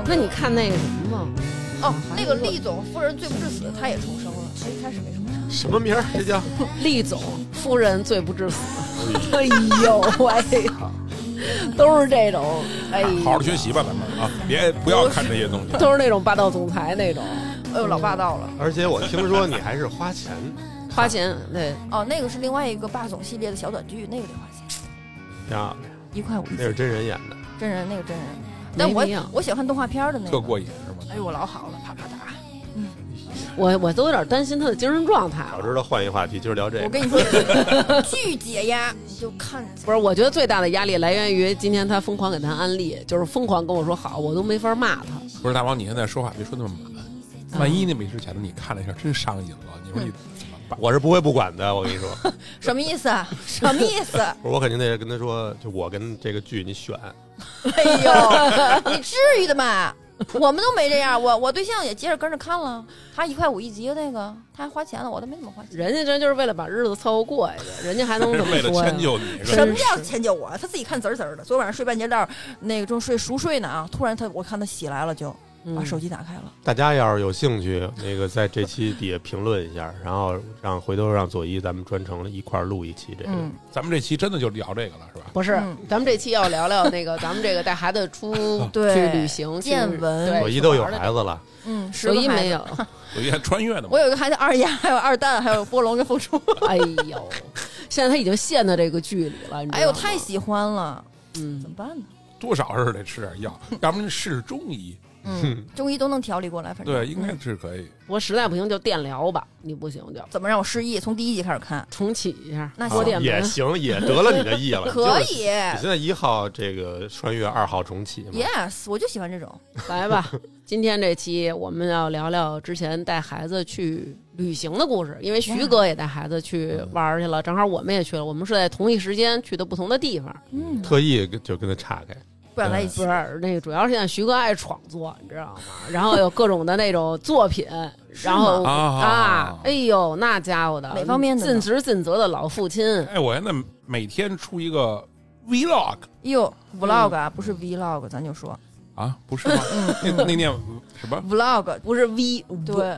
那你看那个什么吗？ 哦，那个厉总夫人罪不至死，他也重生了，他一开始没重生。 什么名儿？这叫厉总夫人罪不至死。哎呦喂，都是这种，哎， 好好学习吧，咱们啊，不要看这些东西， 都是那种霸道总裁那种。 哎呦，老霸道了。 而且我听说你还是花钱， 花钱对。 哦，那个是另外一个霸总系列的小短剧，那个得花钱， 漂亮， 1.5块。 那是真人演的， 真人那个真人，但我喜欢看动画片的那个， 特过瘾是吗？ 哎呦，我老好了，啪啪打。 我都有点担心他的精神状态。 早知道换一话题，今儿聊这个。 我跟你说，巨解压，你就看。 不是，我觉得最大的压力来源于今天他疯狂给他安利，就是疯狂跟我说好，我都没法骂他。 不是大王，你现在说话别说那么满，万一那没之前的你看了一下真上瘾了，你说你怎么办？ 我是不会不管的，我跟你说。 什么意思啊？什么意思？ 我肯定得跟他说，就我跟这个剧你选。 哎呦，你至于的吗？我们都没这样，我对象也接着跟着看了，他1.5块1集的那个，他还花钱了，我都没怎么花钱。 人家这就是为了把日子凑合过下去，人家还能怎么说呀？ 为了迁就你， 什么叫迁就我？他自己看滋儿滋儿的。昨晚上睡半截觉，那个正熟睡呢啊，突然我看他起来了，就把手机打开了。 大家要是有兴趣，那个在这期底下评论一下，然后回头让左一咱们专程一块录一期这个。 咱们这期真的就聊这个了，是吧？ 不是，咱们这期要聊聊那个咱们这个带孩子出去旅行见闻。 左一都有孩子了， 左一没有， 左一还穿越呢吗？ 我有一个孩子2丫，还有2蛋，还有波龙跟凤雏。 哎呦，现在他已经陷到这个剧里了， 哎呦，太喜欢了，怎么办呢？ 多少是得吃点药，要不然试试中医。 中医都能调理过来，反正对，应该是可以。 不过实在不行就电疗吧，你不行就怎么让我失忆？从第1集开始看， 重启一下， 那多电也行，也得了你的意了。 可以。 你现在1号这个穿越，2号重启嘛 ？Yes， 我就喜欢这种。 来吧，今天这期我们要聊聊之前带孩子去旅行的故事，因为徐哥也带孩子去玩去了，正好我们也去了，我们是在同一时间去的不同的地方， 特意就跟他岔开。 不想在一起， 不是那个，主要是现在徐哥爱创作，你知道吗？然后有各种的那种作品，然后哎呦，那家伙的哪方面的尽职尽责的老父亲。 哎，我现在每天出一个 vlog， 哟 vlog 啊，不是 vlog， 咱就说啊，不是吗？那念什么 vlog， 不是 v 对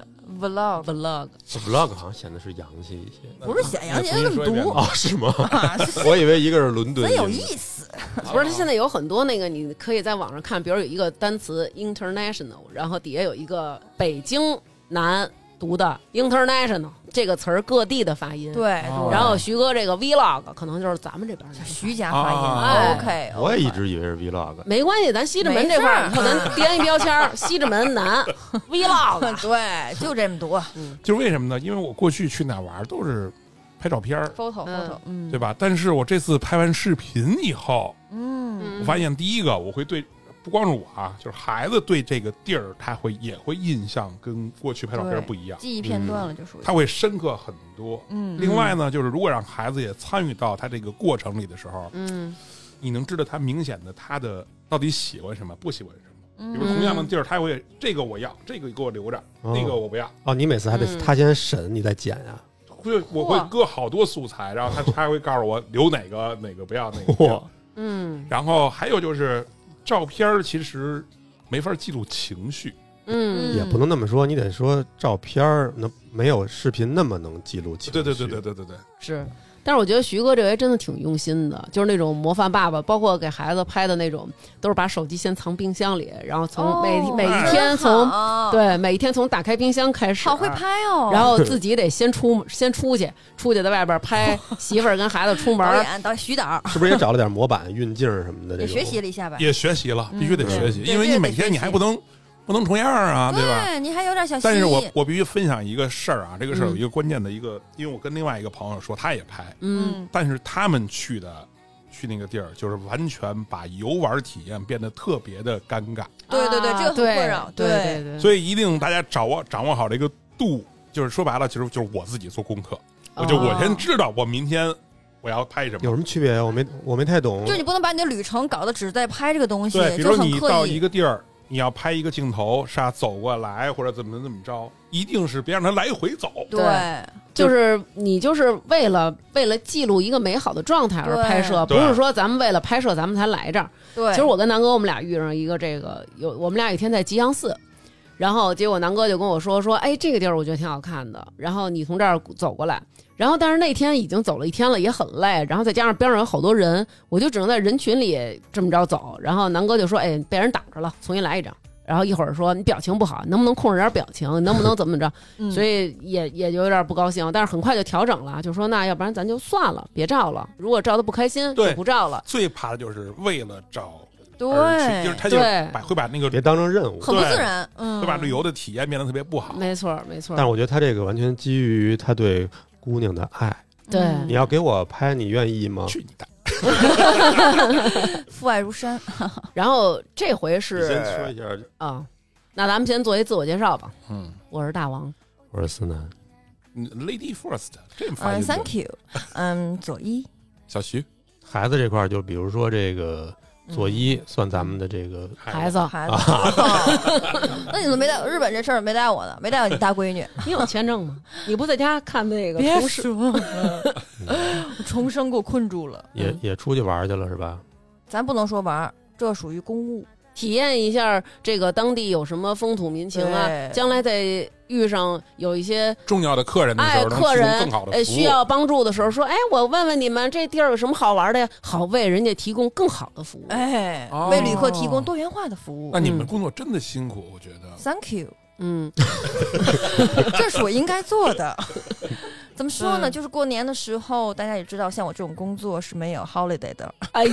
vlog 好像显得是洋气一些， 不是显洋气，那么读哦，是吗？我以为一个是伦敦， 真有意思。 不是，他现在有很多那个，你可以在网上看，比如有一个单词 international， 然后底下有一个北京男读的 international 这个词儿各地的发音， 对。 然后徐哥这个 vlog 可能就是咱们这边的徐家发音。OK， 我也一直以为是 vlog， 没关系，咱西直门这块儿以后咱编一标签，西直门男 vlog， 对，就这么多。 就是为什么呢？因为我过去去哪玩都是拍照片 photo， 对吧？但是我这次拍完视频以后，我发现第一个我会对，不光是我啊，就是孩子对这个地儿，他也会印象跟过去拍照片不一样， 记忆片段了就属于， 他会深刻很多。另外呢，就是如果让孩子也参与到他这个过程里的时候，你能知道他明显的他的到底喜欢什么，不喜欢什么。比如同样的地儿，他会这个我要，这个给我留着，那个我不要。 哦，你每次还得他先审，你再剪呀？ 我会搁好多素材，然后他还会告诉我留哪个不要，哪个不要。然后还有就是照片其实没法记录情绪， 也不能那么说，你得说照片没有视频那么能记录情绪。 对， 是。但是我觉得徐哥这回真的挺用心的，就是那种模范爸爸，包括给孩子拍的那种，都是把手机先藏冰箱里，然后从每一天每一天从打开冰箱开始， 好会拍哦。 然后自己得先出去在外边拍媳妇儿跟孩子出门。 导演徐导是不是也找了点模板、运镜什么的？ 也学习了一下吧？ 也学习了，必须得学习，因为你每天你还不能重样啊，对吧？ 对，你还有点小心意。 但是我必须分享一个事儿啊，这个事儿有一个关键的一个，因为我跟另外一个朋友说，他也拍，但是他们去那个地儿，就是完全把游玩体验变得特别的尴尬。 对，这个很困扰。 对， 所以一定大家掌握好这个度，就是说白了，其实就是我自己做功课，我先知道我明天我要拍什么。 有什么区别？我没太懂。 就你不能把你的旅程搞得只在拍这个东西， 对，比如你到一个地儿。你要拍一个镜头，是走过来或者怎么着，一定是别让他来回走。 对， 就是你就是为了记录一个美好的状态而拍摄，不是说咱们为了拍摄咱们才来这儿。 对， 其实我跟南哥我们俩遇上一个这个我们俩有一天在吉祥寺，然后结果南哥就跟我说，哎，这个地儿我觉得挺好看的，然后你从这儿走过来。然后但是那天已经走了一天了，也很累，然后再加上边上有好多人，我就只能在人群里这么着走。然后南哥就说，哎，被人挡着了，重新来一张。然后一会儿说你表情不好，能不能控制点表情，能不能怎么着？所以也就有点不高兴，但是很快就调整了，就说那要不然咱就算了，别照了。如果照的不开心，就不照了。 最怕的就是为了照， 对， 就是他就会把那个别当成任务， 很不自然， 会把旅游的体验变得特别不好。 没错。 但是我觉得他这个完全基于他对姑娘的爱。 对， 你要给我拍，你愿意吗？ 去你的！ 父爱如山。 然后这回是先说一下啊，那咱们先做一自我介绍吧。我是大王， 我是思南 ，Lady First， 这么发音。 Thank you。佐伊， 小徐， 孩子这块就比如说这个佐伊算咱们的这个孩子。 那你怎么没带日本这事儿没带我呢？没带我你大闺女？ 你有签证吗？你不在家看那个？ 别说了，重生给我困住了。 也出去玩去了是吧？ 咱不能说玩，这属于公务。 体验一下这个当地有什么风土民情啊，将来在遇上有一些重要的客人的时候， 客人更好的服务需要帮助的时候，说，哎，我问问你们这地儿有什么好玩的呀？好为人家提供更好的服务， 为旅客提供多元化的服务。 那你们工作真的辛苦，我觉得。 Thank you。这是我应该做的。怎么说呢？就是过年的时候，大家也知道，像我这种工作是没有 holiday 的。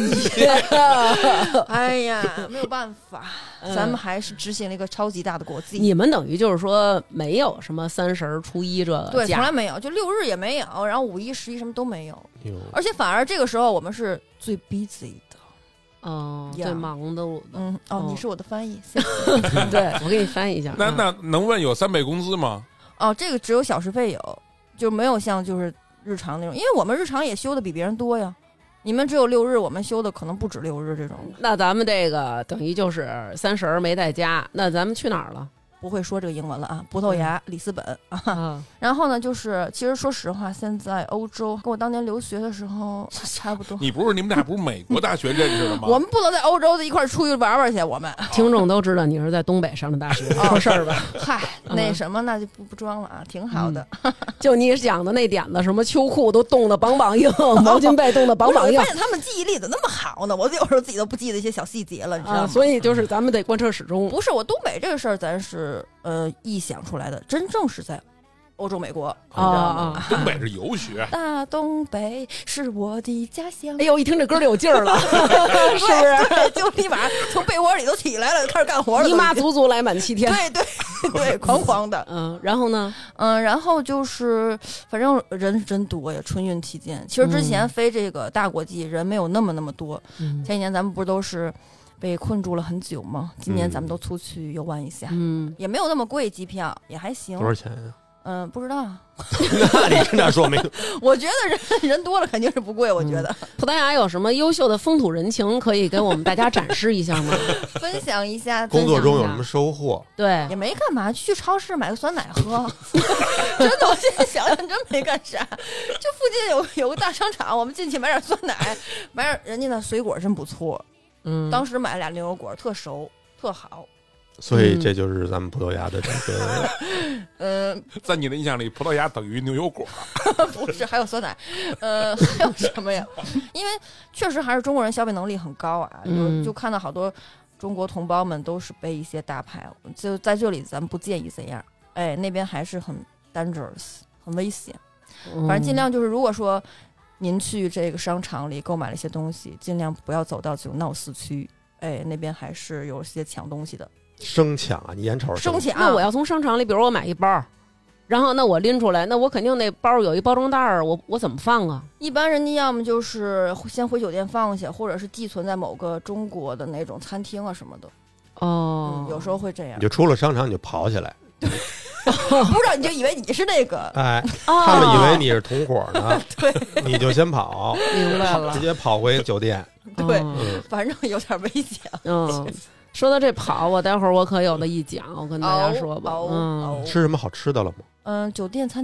哎呀，没有办法，咱们还是执行了一个超级大的国际。 你们等于就是说没有什么30、初一这个对，从来没有，就6日也没有，然后5、1、11什么都没有，而且反而这个时候我们是最 busy 的。 最忙的。 你是我的翻译。 对，我给你翻译一下。 那能问有3倍工资吗？ 这个只有小时费有。就没有像就是日常那种，因为我们日常也休的比别人多呀。你们只有6日，我们休的可能不止6日这种。 那咱们这个等于就是30没在家，那咱们去哪儿了？ 不会说这个英文了啊，葡萄牙、里斯本啊。然后呢，就是其实说实话，现在欧洲跟我当年留学的时候差不多。 你们俩不是美国大学认识的吗？ 我们不能在欧洲的一块出去玩去，我们听众都知道你是在东北上的大学，说事儿吧。 嗨，那什么那就不装了啊，挺好的。 就你讲的那点子，什么秋裤都冻得梆梆硬，毛巾被冻得梆梆硬。 我发现他们记忆力怎么那么好呢？我有时候自己都不记得一些小细节了，你知道吗？ 所以就是咱们得贯彻始终。 不是我东北这个事儿，咱是臆想出来的，真正是在欧洲、美国东北是游学。 大东北是我的家乡。 哎呦，一听这歌就有劲儿了，是不是？ 对，就立马从被窝里都起来了，开始干活了。 姨妈足来满7天。 对，狂的。 然后呢？ 然后就是反正人真多呀，春运期间。其实之前飞这个大国际人没有那么多。前几年咱们不是都是被困住了很久吗？今年咱们都出去游玩一下，也没有那么贵，机票也还行。 多少钱呀？ 不知道。 那你跟他说没有？ 我觉得人多了肯定是不贵。我觉得葡萄牙有什么优秀的风土人情可以给我们大家展示一下吗？ 分享一下。 工作中有什么收获？ 对， 也没干嘛，去超市买个酸奶喝。真的，我现在想想真没干啥。就附近有个大商场，我们进去买点酸奶，买点人家的水果真不错。当时买了2牛油果，特熟，特好。 所以这就是咱们葡萄牙的这个， 在你的印象里，葡萄牙等于牛油果？ 不是，还有酸奶，还有什么呀？因为确实还是中国人消费能力很高啊，就看到好多中国同胞们都是背一些大牌，就在这里咱们不建议这样，那边还是很 dangerous， 很危险。反正尽量就是，如果说您去这个商场里购买了一些东西，尽量不要走到这种闹市区，那边还是有些抢东西的。 生抢啊！你眼瞅生抢。 那我要从商场里，比如我买一包，然后那我拎出来，那我肯定那包有一包装袋儿，我怎么放啊？ 一般人家要么就是先回酒店放下，或者是寄存在某个中国的那种餐厅啊什么的。有时候会这样。 你就出了商场你就跑起来。 不知道你就以为你是那个， 他们以为你是同伙呢， 对， 你就先跑， 明白了， 直接跑回酒店， 对，反正有点危险。 说到这跑，我待会儿我可有的一讲，我跟大家说吧。 吃什么好吃的了吗？ 酒店餐厅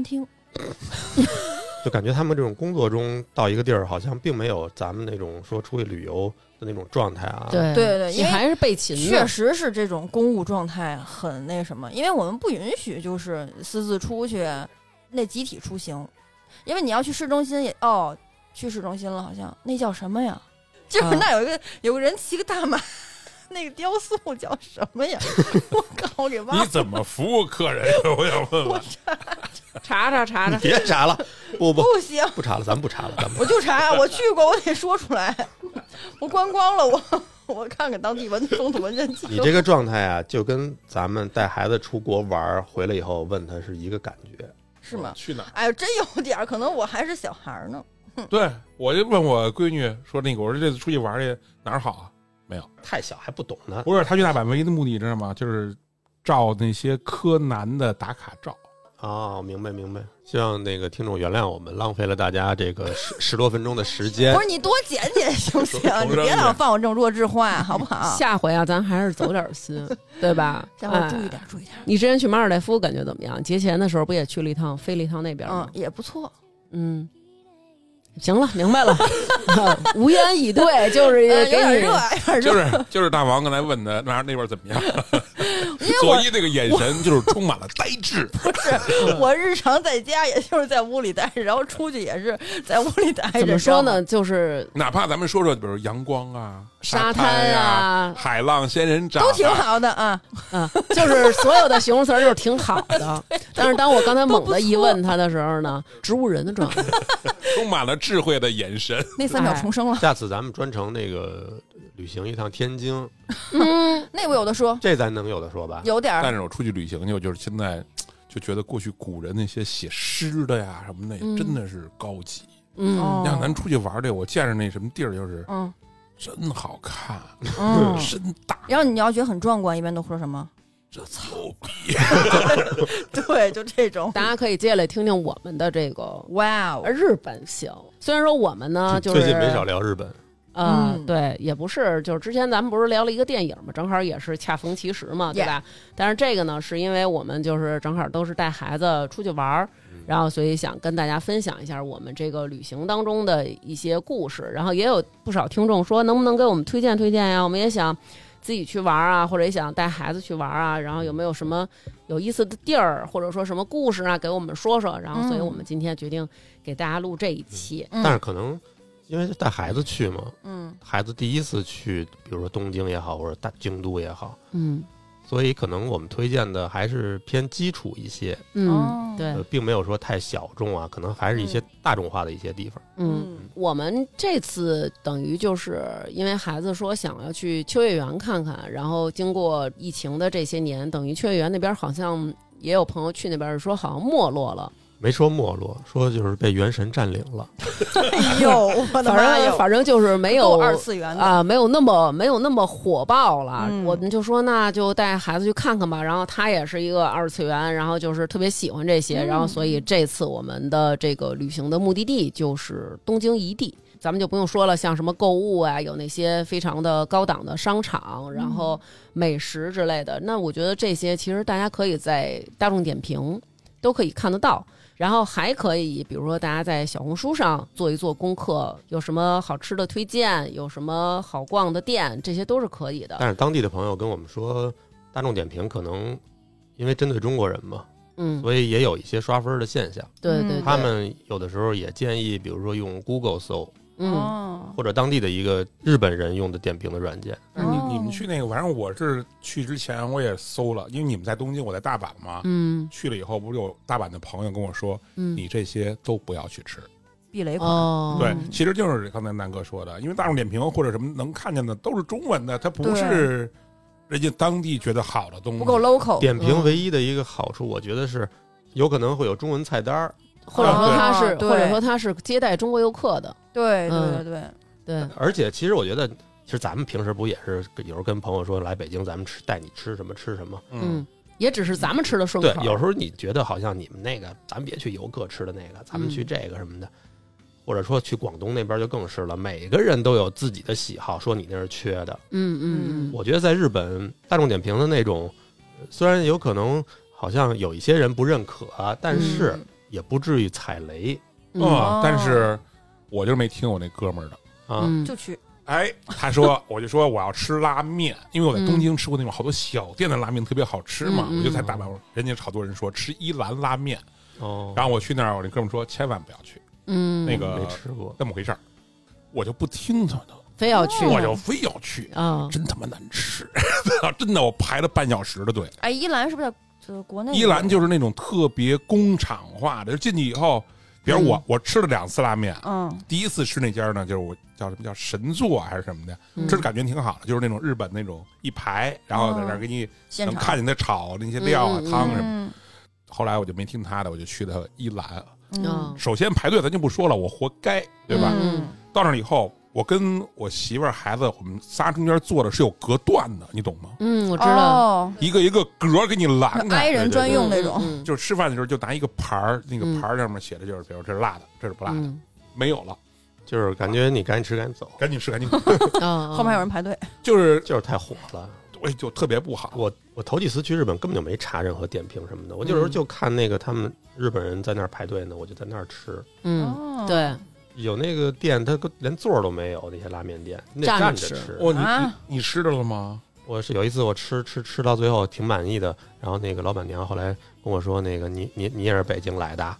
就感觉他们这种工作中到一个地儿，好像并没有咱们那种说出去旅游的那种状态啊。 对对对， 你还是备勤的， 确实是这种公务状态很那什么，因为我们不允许就是私自出去，那集体出行，因为你要去市中心也去市中心了，好像那叫什么呀？就是那有个人骑个大马。那个雕塑叫什么呀？我靠，我给忘了。 你怎么服务客人呀？我想问问。 查， 别查了，不行， 不查了，咱不查了， 我就查，我去过，我得说出来。我观光了，我看看当地风土人情。 你这个状态啊，就跟咱们带孩子出国玩回来以后问他是一个感觉， 是吗？ 去哪？ 哎呦，真有点，可能我还是小孩呢。 对，我就问我闺女说那个，我说这次出去玩去哪儿好啊？没有， 太小还不懂呢。 不是，他去大阪唯一的目的你知道吗？就是照那些柯南的打卡照。 哦，明白。希望那个听众原谅我们浪费了大家这个十多分钟的时间。 不是，你多剪剪行不行？你别老放我这种弱智话，好不好？ 下回啊，咱还是走点心，对吧？ 下回注意点。 你之前去马尔代夫感觉怎么样？节前的时候不也去了一趟，飞了一趟那边吗？ 也不错。 行了，明白了，无言以对，就是有点热， 就是大王刚才问的那边怎么样？佐伊那个眼神就是充满了呆滞。 不是，我日常在家也就是在屋里待着，然后出去也是在屋里待着。 怎么说呢？就是哪怕咱们说，比如阳光啊、 沙滩啊、 海浪、仙人掌， 都挺好的啊。 就是所有的形容词就是挺好的。但是当我刚才猛地一问他的时候呢，植物人的状态， 充满了智慧的眼神。 那3秒重生了。 下次咱们专程那个旅行一趟天津， 那我有的说， 这咱能有的说吧？ 有点。 但是我出去旅行去，就是现在就觉得过去古人那些写诗的呀什么的，真的是高级。让咱出去玩去，我见着那什么地儿就是，真好看，真大。 然后你要觉得很壮观，一般都说什么？ 这牛逼！ 对，就这种。 大家可以接下来听听我们的这个日本行。虽然说我们呢，就是最近没少聊日本。 对，也不是，就是之前咱们不是聊了一个电影嘛，正好也是恰逢其时嘛，对吧？但是这个呢，是因为我们就是正好都是带孩子出去玩，然后所以想跟大家分享一下我们这个旅行当中的一些故事。然后也有不少听众说，能不能给我们推荐推荐呀？我们也想自己去玩啊，或者也想带孩子去玩啊，然后有没有什么有意思的地儿，或者说什么故事啊，给我们说说。然后所以我们今天决定给大家录这一期。 但是可能因为带孩子去嘛，孩子第一次去，比如说东京也好，或者大京都也好，所以可能我们推荐的还是偏基础一些， 对， 并没有说太小众啊，可能还是一些大众化的一些地方。 我们这次等于就是因为孩子说想要去秋叶原看看，然后经过疫情的这些年，等于秋叶原那边好像也有朋友去那边说好像没落了。 没说没落，说就是被元神占领了。 哎呦，我的妈呀！ 反正就是没有二次元的啊，没有那么火爆了。我们就说那就带孩子去看看吧。然后他也是一个二次元，然后就是特别喜欢这些，然后所以这次我们的这个旅行的目的地就是东京一地。咱们就不用说了，像什么购物啊，有那些非常的高档的商场，然后美食之类的。那我觉得这些其实大家可以在大众点评都可以看得到。然后还可以，比如说大家在小红书上做一做功课，有什么好吃的推荐，有什么好逛的店，这些都是可以的。 但是当地的朋友跟我们说，大众点评可能因为针对中国人嘛，所以也有一些刷分的现象。 对对， 他们有的时候也建议，比如说用 Google 搜，或者当地的一个日本人用的点评的软件。 你们去那个，反正我是去之前我也搜了，因为你们在东京，我在大阪嘛。去了以后，不是有大阪的朋友跟我说，你这些都不要去吃， 避雷款。 对，其实就是刚才南哥说的，因为大众点评或者什么能看见的都是中文的，它不是人家当地觉得好的东西， 不够 local。 点评唯一的一个好处，我觉得是有可能会有中文菜单， 或者说他是接待中国游客的。 对。 而且其实我觉得，其实咱们平时不也是有时候跟朋友说来北京，咱们带你吃什么吃什么， 也只是咱们吃的顺口。 对，有时候你觉得好像你们那个，咱别去游客吃的那个，咱们去这个什么的，或者说去广东那边就更是了，每个人都有自己的喜好，说你那是缺的。我觉得在日本大众点评的那种，虽然有可能好像有一些人不认可，但是也不至于踩雷但是我就没听我那哥们儿的啊， 就去。 哎，他说，我就说我要吃拉面，因为我在东京吃过那种好多小店的拉面特别好吃嘛，我就在大阪，人家好多人说吃一兰拉面，然后我去那儿，我那哥们说千万不要去，那个没吃过， 那么回事儿，我就不听他的， 非要去， 我就非要去真他妈难吃，真的，我排了半小时的队。 哎，伊兰是不是就国内？ 伊兰就是那种特别工厂化的，进去以后。比如我吃了2次拉面，第一次吃那家呢，就是我叫什么叫神作还是什么的，吃的感觉挺好的，就是那种日本那种一排，然后在那儿给你能看见他炒那些料啊、汤什么。后来我就没听他的，我就去的伊兰。首先排队咱就不说了，我活该，对吧？到那以后，我跟我媳妇儿孩子，我们仨中间坐的是有隔断的，你懂吗？ 我知道， 一个一个格给你拦开， 挨人专用那种。 就是吃饭的时候就拿一个盘儿，那个盘儿上面写的就是，比如这是辣的，这是不辣的，没有了， 就是感觉你赶紧吃赶紧走， 赶紧吃赶紧走， 后面有人排队， 就是太火了。 对，就特别不好。 我头几次去日本根本就没查任何点评什么的，我有时候就看那个他们日本人在那儿排队呢，我就在那儿吃。 对。 有那个店，它连座都没有，那些拉面店站着吃。 你吃着了吗？ 我是有一次我吃到最后挺满意的，然后那个老板娘后来跟我说，那个你也是北京来的。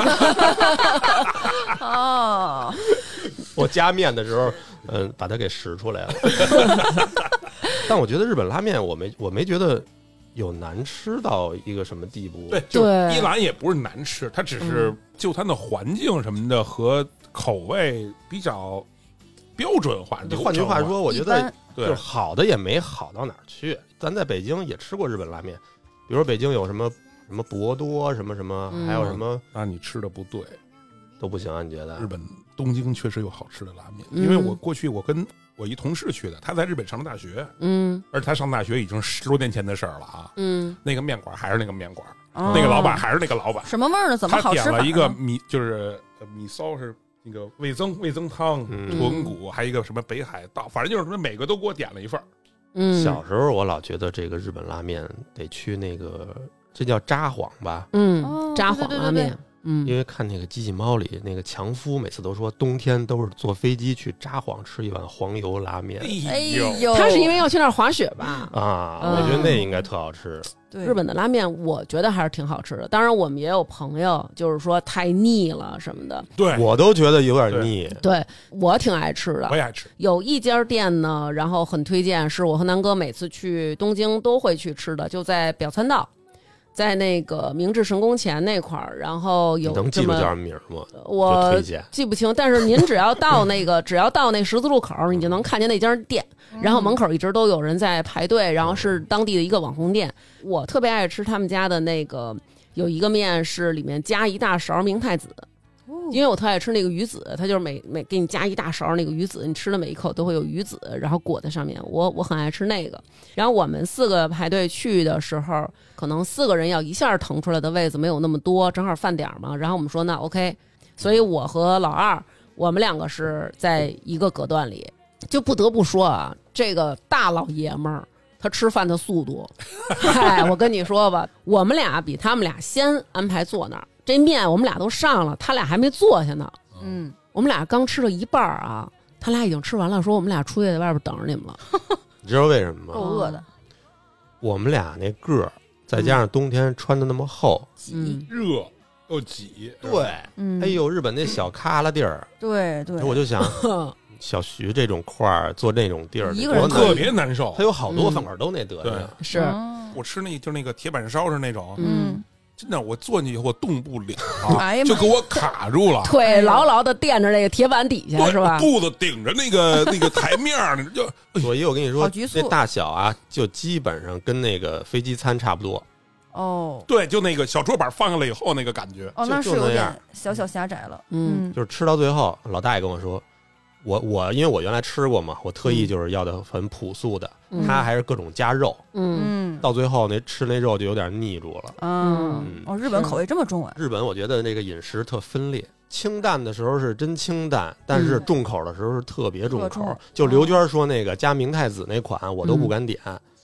哦， 我加面的时候，把它给拾出来了。但我觉得日本拉面，我没觉得有难吃到一个什么地步。 对，就是伊兰也不是难吃，它只是就它的环境什么的和口味比较标准化。 换句话说，我觉得就是好的也没好到哪儿去。咱在北京也吃过日本拉面，比如说北京有什么博多什么什么，还有什么， 那你吃的不对， 都不行啊？你觉得？ 日本东京确实有好吃的拉面，因为我过去我跟我一同事去的，他在日本上了大学，而且他上大学已经10多年前的事儿了啊，那个面馆还是那个面馆，那个老板还是那个老板， 什么味儿呢？怎么好吃？ 他点了一个就是米烧是那个味增汤、豚骨，还有一个什么北海道，反正就是什么每个都给我点了一份。 小时候我老觉得这个日本拉面得去那个，这叫札幌吧？ 札幌拉面。 因为看那个机器猫里那个强夫每次都说冬天都是坐飞机去札幌吃一碗黄油拉面。 哎呦， 他是因为要去那儿滑雪吧？ 我觉得那应该特好吃。 对， 日本的拉面我觉得还是挺好吃的。当然我们也有朋友就是说太腻了什么的， 对我都觉得有点腻。 对，我挺爱吃的， 我也爱吃。 有一家店呢，然后很推荐，是我和南哥每次去东京都会去吃的，就在表参道。在那个明治神宫前那块儿，然后有能记住叫什么名吗？ 我记不清，但是您只要到那个只要到那十字路口，你就能看见那家店，然后门口一直都有人在排队，然后是当地的一个网红店。我特别爱吃他们家的那个，有一个面是里面加一大勺明太子。因为我特爱吃那个鱼子，它就是每给你加一大勺那个鱼子，你吃的每一口都会有鱼子，然后裹在上面。我很爱吃那个。然后我们4个排队去的时候，可能4个人要一下腾出来的位子没有那么多，正好饭点嘛。然后我们说那 OK， 所以我和老二我们2个是在一个隔断里，就不得不说啊，这个大老爷们儿他吃饭的速度，嗨，我跟你说吧，我们俩比他们俩先安排坐那儿。这面我们俩都上了，他俩还没坐下呢。我们俩刚吃了一半啊，他俩已经吃完了，说我们俩出去在外边等着你们了。 你知道为什么吗？ 够饿的。 我们俩那个儿，再加上冬天穿的那么厚， 热又挤。 对，哎呦，日本那小旮旯地儿， 对， 我就想。小徐这种块儿坐那种地儿， 一个人特别难受。 他有好多饭馆都那德行。 是我吃就是那个铁板烧是那种，真的，我坐进去以后我动不了，就给我卡住了， 腿牢牢的垫着那个铁板底下，是吧？ 肚子顶着那个台面儿，就所以我跟你说，那大小啊，就基本上跟那个飞机餐差不多。 对，就那个小桌板放下来以后那个感觉， 那是有点小狭窄了。 就是吃到最后，老大爷跟我说。我因为我原来吃过嘛，我特意就是要的很朴素的，他还是各种加肉，到最后吃那肉就有点腻住了。 日本口味这么重啊！ 日本我觉得那个饮食特分裂，清淡的时候是真清淡，但是重口的时候是特别重口。就刘娟说那个加明太子那款，我都不敢点。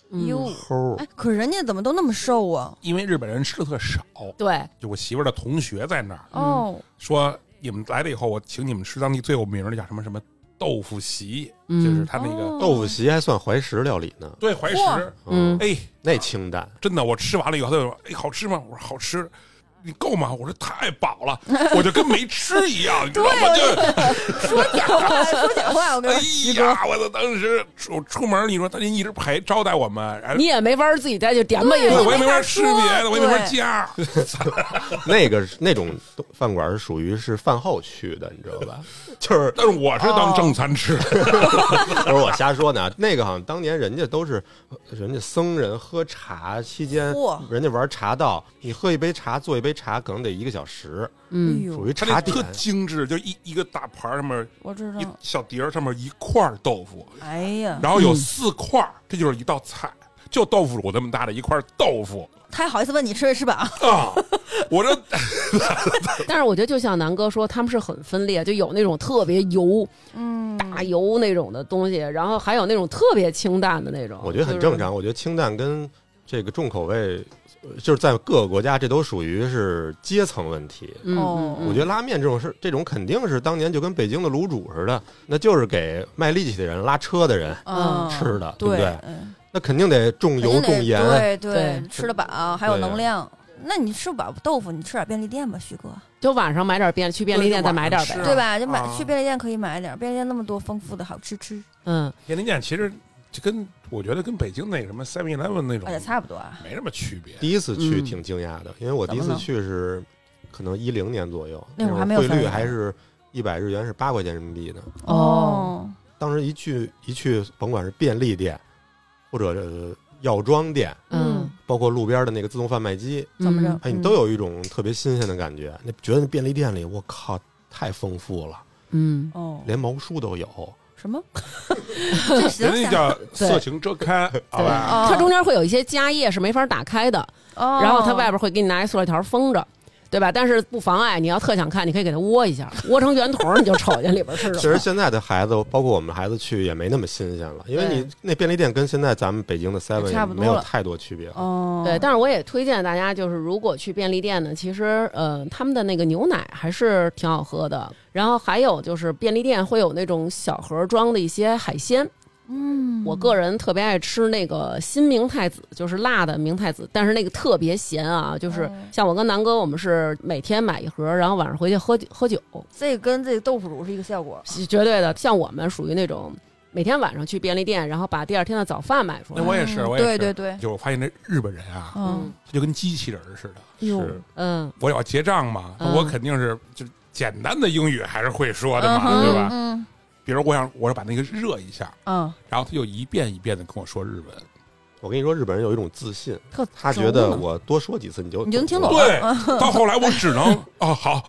哟， 齁。 哎，可人家怎么都那么瘦啊？ 因为日本人吃的特少。 对， 就我媳妇儿的同学在那儿哦， 说，你们来了以后，我请你们吃当地最有名的叫什么什么豆腐席，就是他那个豆腐席还算怀石料理呢。 对，怀石。哎， 那清淡， 真的，我吃完了以后，他就说：“哎，好吃吗？”我说：“好吃。”你够吗？我说太饱了，我就跟没吃一样，你知道吗？就说假话，说假话，我跟哎呀，我当时我出门，你说他一直陪招待我们， 你也没法自己再去点吧，也我也没法吃别的，我也没法加。 那种饭馆是属于是饭后去的，你知道吧？就是， 但是我是当正餐吃， 不是我瞎说呢。那个好像当年人家都是人家僧人喝茶期间，人家玩茶道，你喝一杯茶，做一杯茶，可能得1个小时。属于茶点， 特精致，就一个大盘上面， 我知道， 一小碟上面1块豆腐， 哎呀， 然后有4块，这就是一道菜，就豆腐乳那么大的1块豆腐。 他还好意思问你吃没吃饱啊？ 我这， 但是我觉得就像南哥说，他们是很分裂，就有那种特别油，大油那种的东西，然后还有那种特别清淡的那种。 我觉得很正常，我觉得清淡跟这个重口味。就是在各个国家，这都属于是阶层问题。我觉得拉面这种事，这种肯定是当年就跟北京的卤煮似的，那就是给卖力气的人、拉车的人吃的，对不对？那肯定得重油重盐， 对，吃得饱，还有能量。那你吃不饱豆腐，你吃点便利店吧，徐哥。 就晚上买点去便利店再买点呗， 对吧？就去便利店可以买点，便利店那么多丰富的好吃。 便利店其实。就我觉得跟北京那什么 7-Eleven 那种也差不多啊， 没什么区别。 第一次去挺惊讶的，因为我第一次去是可能10年左右， 那会儿还没有汇率还是100日元是8块钱人民币呢。当时一去，甭管是便利店或者药妆店，包括路边的那个自动贩卖机， 怎么着？ 哎，你都有一种特别新鲜的感觉。那觉得那便利店里，我靠，太丰富了，连毛书都有。 什么？ 人家叫色情遮开，好吧？ 它中间会有一些夹页是没法打开的，然后它外边会给你拿一塑料条封着，对吧？但是不妨碍你要特想看，你可以给它窝一下，窝成圆筒，你就瞅见里边吃了。 其实现在的孩子，包括我们孩子去也没那么新鲜了，因为你那便利店跟现在咱们北京的 7也没有太多区别。 对，但是我也推荐大家，就是如果去便利店呢，其实他们的那个牛奶还是挺好喝的。然后还有就是便利店会有那种小盒装的一些海鲜。我个人特别爱吃那个新明太子，就是辣的明太子，但是那个特别咸啊，就是像我跟南哥，我们是每天买一盒，然后晚上回去喝酒。 这个跟这个豆腐乳是一个效果， 绝对的。像我们属于那种每天晚上去便利店，然后把第二天的早饭买出来。 我也是， 对。 就我发现这日本人啊，他就跟机器人似的。 是， 我要结账嘛，我肯定是就简单的英语还是会说的嘛，对吧？比如我说把那个热一下，然后他就一遍一遍的跟我说日文。 我跟你说，日本人有一种自信，他觉得我多说几次你就能听懂。 对，到后来我只能好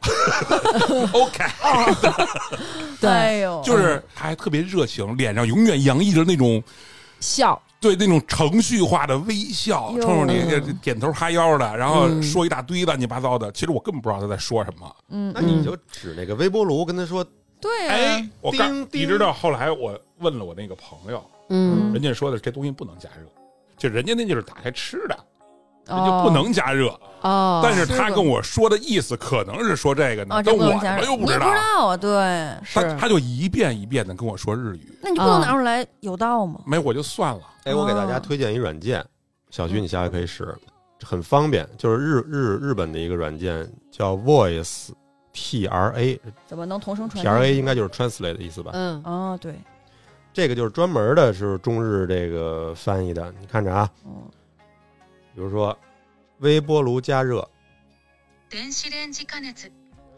，OK， 对， 就是他还特别热情，脸上永远洋溢着那种笑。 对，那种程序化的微笑，冲着你点头哈腰的，然后说一大堆乱七八糟的。其实我根本不知道他在说什么。 那你就指那个微波炉跟他说。 对啊， 哎，你知道后来我问了我那个朋友，人家说的这东西不能加热，就人家那就是打开吃的，人家不能加热。但是他跟我说的意思可能是说这个呢，但我又不知道啊。对， 他就一遍一遍的跟我说日语。 那你不能拿出来有道吗？ 没，我就算了。 哎，我给大家推荐一软件，小徐你下回可以使，很方便，就是日本的一个软件叫 Voice。TRA 怎么能同声传译 ？TRA 应该就是 translate 的意思吧？ 对， 这个就是专门的是中日这个翻译的。你看着啊，比如说微波炉加热， 電子レンジ加熱，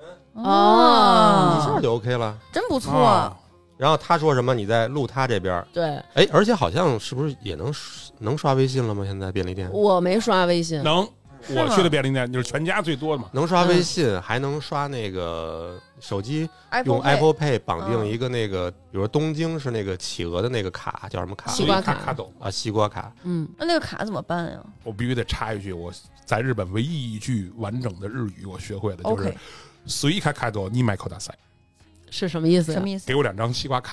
一下就 OK 了， 真不错。 然后他说什么，你再录他这边。 对， 哎，而且好像是不是也能刷微信了吗？现在便利店我没刷微信， 能。我去的便利店就是全家最多的嘛， 能刷微信，还能刷那个手机，用 Apple Pay 绑定一个那个，比如说东京是那个企鹅的那个卡，叫什么卡？ 西瓜卡啊，西瓜卡。 那个卡怎么办呀？ 我必须得插一句，我在日本唯一一句完整的日语我学会的就是“随卡卡多你买口大塞”， 是什么意思？ 什么意思？ 给我2张西瓜卡。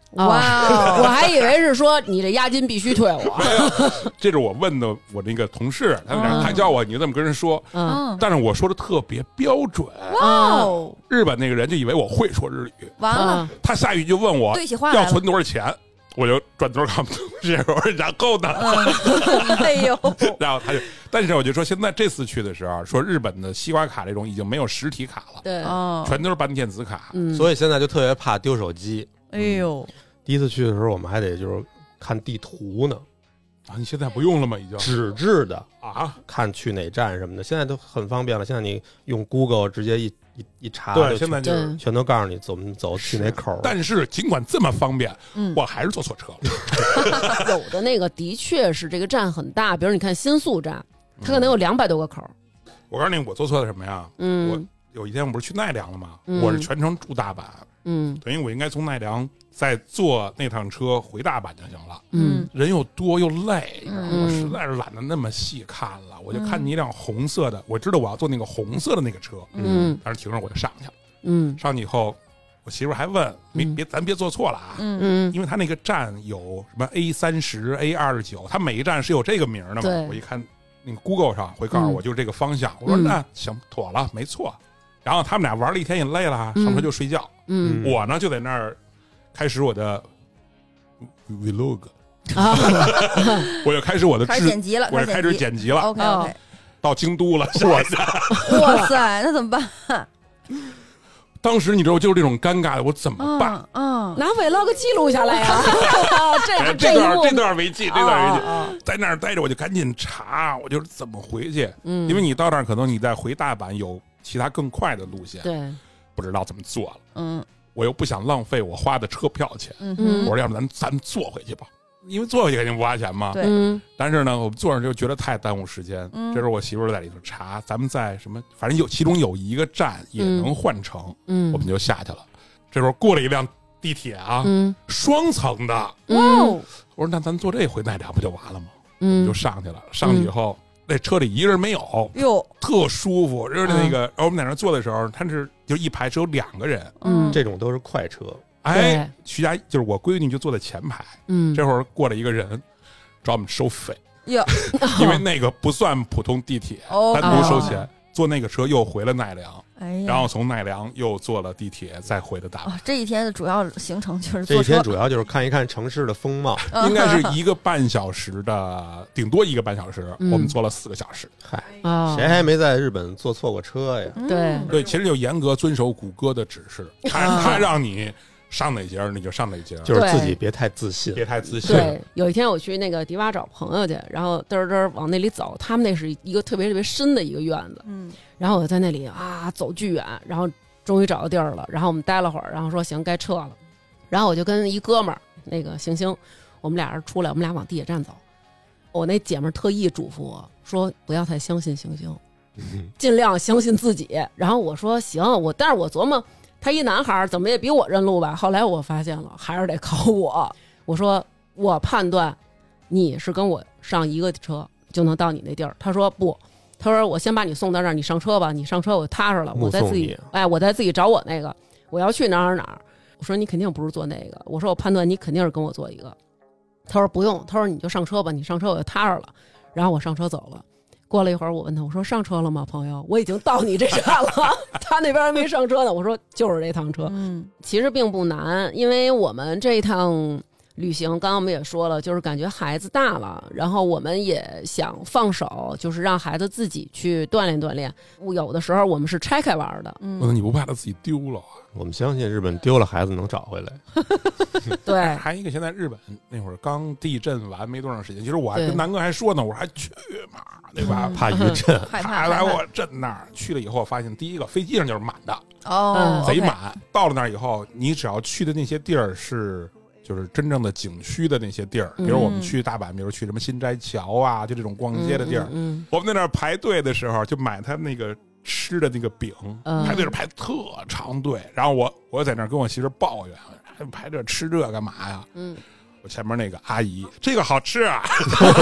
哇， 我还以为是说你这押金必须退我。 这是我问的我那个同事，他教我你这么跟人说，但是我说的特别标准。 哇， 日本那个人就以为我会说日语， 完了， 他下一句就问我对起话要存多少钱。我就转头看同事，然后呢， 哎呦， 然后他就，但是我就说，现在这次去的时候，说日本的西瓜卡这种已经没有实体卡了， 对， 全都是办电子卡， 所以现在就特别怕丢手机。 哎呦， 第一次去的时候，我们还得就是看地图呢。 啊，你现在不用了吗？已经纸质的啊， 看去哪站什么的，现在都很方便了。现在你用 Google 直接一查， 对，现在就是全都告诉你走去哪口。 但是尽管这么方便，我还是坐错车了。 有的那个的确是这个站很大，比如你看新宿站，它可能有200多个口。 我告诉你，我做错了什么呀？我有一天我不是去奈良了吗？我是全程住大阪，等于我应该从奈良再坐那趟车回大阪就行了。人又多又累，我实在是懒得那么细看了。我就看你一辆红色的，我知道我要坐那个红色的那个车，但是停着我就上去了。上去以后，我媳妇还问，咱别坐错了啊，因为他那个站有什么 A30、A29，他每一站是有这个名的嘛。我一看那个 Google 上会告诉我就是这个方向，我说那行妥了，没错。然后他们俩玩了一天也累了，上车就睡觉。我呢就在那儿开始我的 vlog，我就开始我的剪辑了， 我就开始剪辑了。 OK， 到京都了， 哇塞，那怎么办？ 当时你知道就是这种尴尬的，我怎么办？ 拿 vlog 记录下来呀！ 这段没记，在那儿待着我就赶紧查，我就是怎么回去。因为你到那儿可能你再回大阪有其他更快的路线， 对， 不知道怎么做了。我又不想浪费我花的车票钱，我说要不咱坐回去吧，因为坐回去肯定不花钱嘛。 对， 但是呢，我们坐上就觉得太耽误时间。这时候我媳妇在里头查，咱们在什么，反正其中有一个站也能换乘，我们就下去了。这时候过了一辆地铁啊，双层的。我说那咱坐这回奈良不就完了吗？我们就上去了。上去以后，那车里一个人没有，特舒服。就是那个，然后我们在那坐的时候，他是就一排只有2个人， 这种都是快车。 哎，徐佳就是我闺女就坐在前排，这会儿过来一个人找我们收费，因为那个不算普通地铁，单独收钱。坐那个车又回了奈良，然后从奈良又坐了地铁再回的大阪。 这一天的主要行程就是这一天主要就是看一看城市的风貌， 应该是1个半小时的，顶多1个半小时，我们坐了4个小时。 嗨，谁还没在日本坐错过车呀？ 对， 其实就严格遵守谷歌的指示，他让你上哪节你就上哪节， 就是自己别太自信， 别太自信。 对，有一天我去那个迪瓦找朋友去，然后嘚往那里走，他们那是一个特别深的一个院子，然后我在那里走巨远，然后终于找到地儿了，然后我们待了会儿，然后说行该撤了，然后我就跟一哥们儿那个星星，我们俩人出来，我们俩往地铁站走，我那姐们儿特意嘱咐我说不要太相信星星，尽量相信自己。然后我说行，但是我琢磨。他一男孩怎么也比我认路吧？后来我发现了，还是得靠我。我说我判断你是跟我上一个车就能到你那地儿。他说不，他说我先把你送到那儿，你上车吧。你上车我踏实了，我再自己找我那个我要去哪儿。我说你肯定不是坐那个。我说我判断你肯定是跟我坐一个。他说不用，他说你就上车吧，你上车我就踏实了。然后我上车走了。过了一会儿，我问他，我说上车了吗，朋友？我已经到你这站了，他那边还没上车呢。我说就是这趟车，其实并不难，因为我们这一趟旅行，刚刚我们也说了，就是感觉孩子大了，然后我们也想放手，就是让孩子自己去锻炼锻炼。有的时候我们是拆开玩的。 你不怕他自己丢了？ 我们相信日本丢了孩子能找回来。 对， 还一个现在日本那会儿刚地震完没多长时间，其实我还跟南哥还说呢，我说还去嘛，对吧？ 怕余震， 怕来我震那儿去了以后，发现第一个飞机上就是满的，贼满。到了那儿以后，你只要去的那些地儿是就是真正的景区的那些地儿，比如我们去大阪，比如去什么新斋桥啊，就这种逛街的地儿，我们在那儿排队的时候就买他那个吃的那个饼，排队排特长队，然后我在那儿跟我媳妇抱怨，排这吃这干嘛呀？ 我前面那个阿姨，这个好吃啊。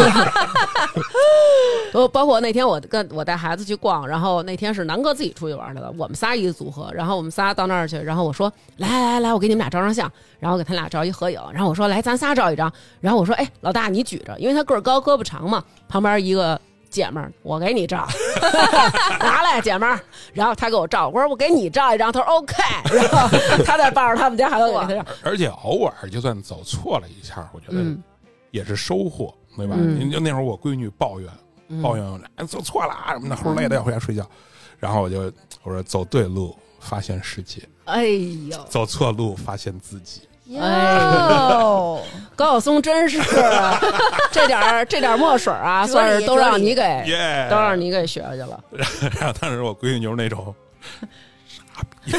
包括那天我带孩子去逛，然后那天是南哥自己出去玩去了，我们仨一个组合，然后我们仨到那儿去，然后我说来，我给你们俩照张相，然后给他俩照一合影，然后我说来咱仨照一张，然后我说哎老大你举着，因为他个儿高胳膊长嘛，旁边一个姐们儿我给你照，拿来姐们儿，然后他给我照，我说我给你照一张，他说 OK， 然后他再抱着他们家孩子给他照， 而且偶尔就算走错了一下，我觉得也是收获，对吧？您就那会儿我闺女抱怨走错了啊什么的，齁累的要回家睡觉，然后我说走对路发现世界， 哎呦， 走错路发现自己。 哎呦，高晓松真是这点墨水啊，算是都让你给学去了。 然后当时我闺女就是那种傻逼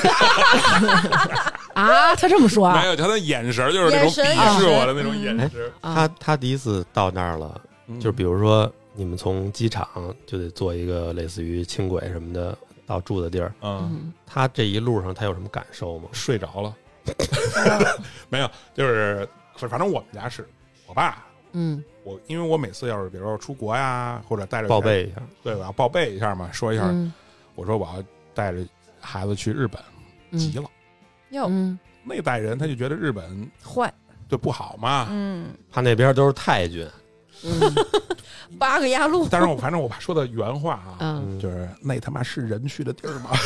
啊，他这么说啊？ 没有，他的眼神就是那种鄙视我的那种眼神。 他第一次到那儿了，就比如说你们从机场就得坐一个类似于轻轨什么的到住的地儿，他这一路上他有什么感受吗？ 睡着了。没有，就是反正我们家是我爸，因为我每次要是比如说出国呀，或者带着报备一下， 对，我要报备一下嘛，说一下，我说我要带着孩子去日本，急了，那代人他就觉得日本坏， 对不好嘛， 他那边都是太君 8个压路。 但是反正我爸说的原话啊，就是那他妈是人去的地儿吗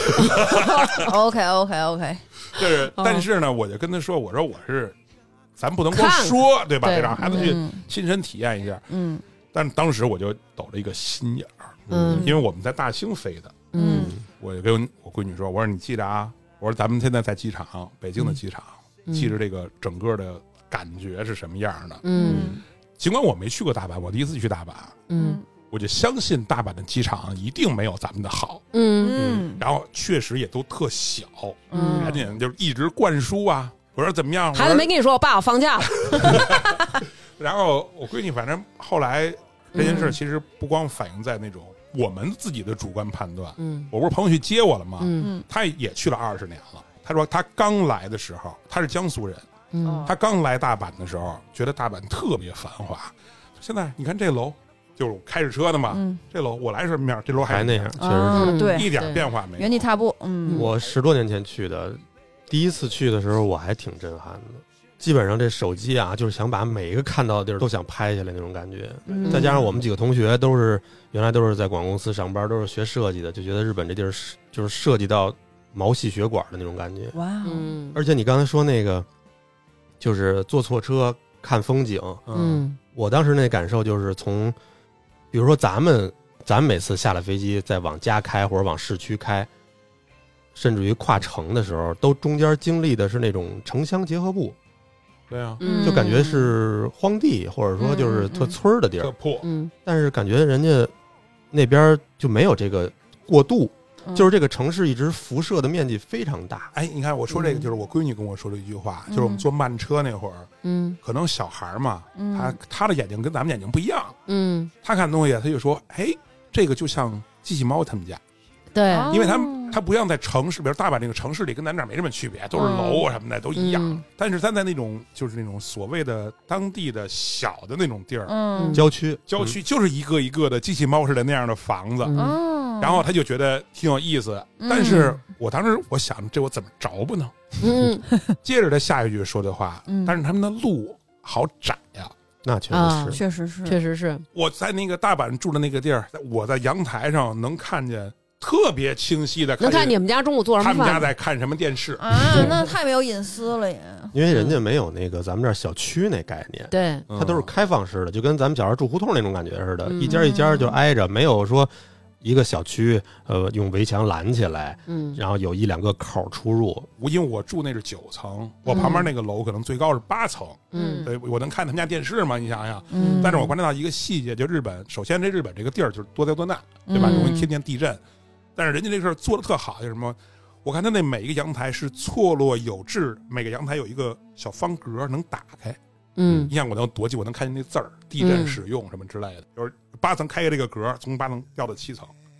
？OK， 就是，但是呢，我就跟他说，我说咱不能光说，对吧？得让孩子去亲身体验一下。但当时我就抖了一个心眼儿，因为我们在大兴飞的，我就跟我闺女说，我说你记着啊，我说咱们现在在机场，北京的机场，记着这个整个的感觉是什么样的。尽管我没去过大阪，我第一次去大阪，我就相信大阪的机场一定没有咱们的好，然后确实也都特小，赶紧就是一直灌输啊，我说怎么样？ 孩子没跟你说，我爸我放假了。 然后我闺女反正后来这件事其实不光反映在那种我们自己的主观判断，我不是朋友去接我了吗？他也去了20年了，他说他刚来的时候，他是江苏人。他刚来大阪的时候，觉得大阪特别繁华。现在你看这楼，就是开着车的嘛，这楼我来什么样，这楼还那样，确实是， 对， 一点变化没有， 原地踏步。 我10多年前去的，第一次去的时候我还挺震撼的。基本上这手机啊，就是想把每一个看到的地儿都想拍下来那种感觉。再加上我们几个同学原来都是在广告公司上班，都是学设计的，就觉得日本这地儿就是设计到毛细血管的那种感觉。 哇， 而且你刚才说那个。就是坐错车看风景，我当时那感受就是比如说咱们每次下了飞机再往家开或者往市区开，甚至于跨城的时候，都中间经历的是那种城乡结合部， 对啊， 就感觉是荒地或者说就是特村的地儿， 特破， 但是感觉人家那边就没有这个过渡。就是这个城市一直辐射的面积非常大。 哎，你看我说这个，就是我闺女跟我说的一句话，就是我们坐慢车那会儿，可能小孩嘛，他的眼睛跟咱们眼睛不一样，他看东西他就说，哎，这个就像机器猫他们家， 对， 因为他不像在城市，比如大阪这个城市里跟咱这儿没什么区别，都是楼什么的都一样，但是他在那种就是那种所谓的当地的小的那种地儿， 郊区就是一个一个的机器猫似的那样的房子。然后他就觉得挺有意思，但是我当时我想这我怎么着吧呢？接着他下一句说的话，但是他们的路好窄呀。 那确实是。 我在那个大阪住的那个地儿，我在阳台上能看见特别清晰的， 能看你们家中午做什么饭， 他们家在看什么电视啊？那太没有隐私了也。 因为人家没有那个咱们这儿小区那概念， 对， 它都是开放式的，就跟咱们小时候住胡同那种感觉似的，一家一家就挨着，没有说。一个小区，用围墙拦起来，然后有1-2个口出入。 因为我住那是9层，我旁边那个楼可能最高是8层，对，我能看他们家电视嘛？你想想，但是我观察到一个细节，就日本，首先这日本这个地儿就是多灾多难，对吧？容易天天地震，但是人家这事儿做的特好，就是什么？我看他那每一个阳台是错落有致，每个阳台有一个小方格能打开。你想我能多近，我能看见那字儿，地震使用什么之类的。就是8层开开这个格，从8层掉到7层，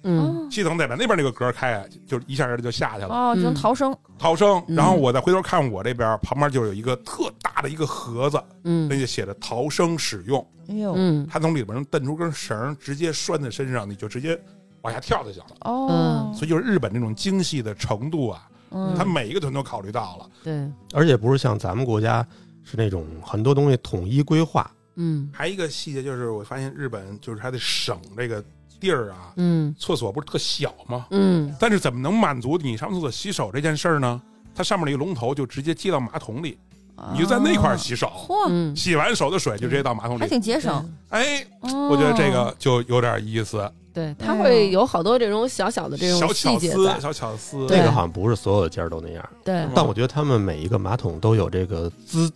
系统得把那边那个格开，就一下就下去了。 哦，就逃生。 然后我再回头看我这边，旁边就有一个特大的一个盒子，那就写着逃生使用。 哎呦， 他从里边蹬出根绳，直接拴在身上，你就直接往下跳就行了。 哦， 所以就是日本这种精细的程度啊，他每一个团都考虑到了。 对， 而且不是像咱们国家是那种很多东西统一规划。 还一个细节就是我发现日本就是它得省这个地儿啊，厕所不是特小吗？但是怎么能满足你上厕所洗手这件事儿呢？它上面的一个龙头就直接接到马桶里，你就在那块儿洗手，洗完手的水就直接到马桶里， 还挺节省。 哎，我觉得这个就有点意思。 对，它会有好多这种小小的这种细节在， 小巧思。 这个好像不是所有的家都那样。 对， 但我觉得他们每一个马桶都有这个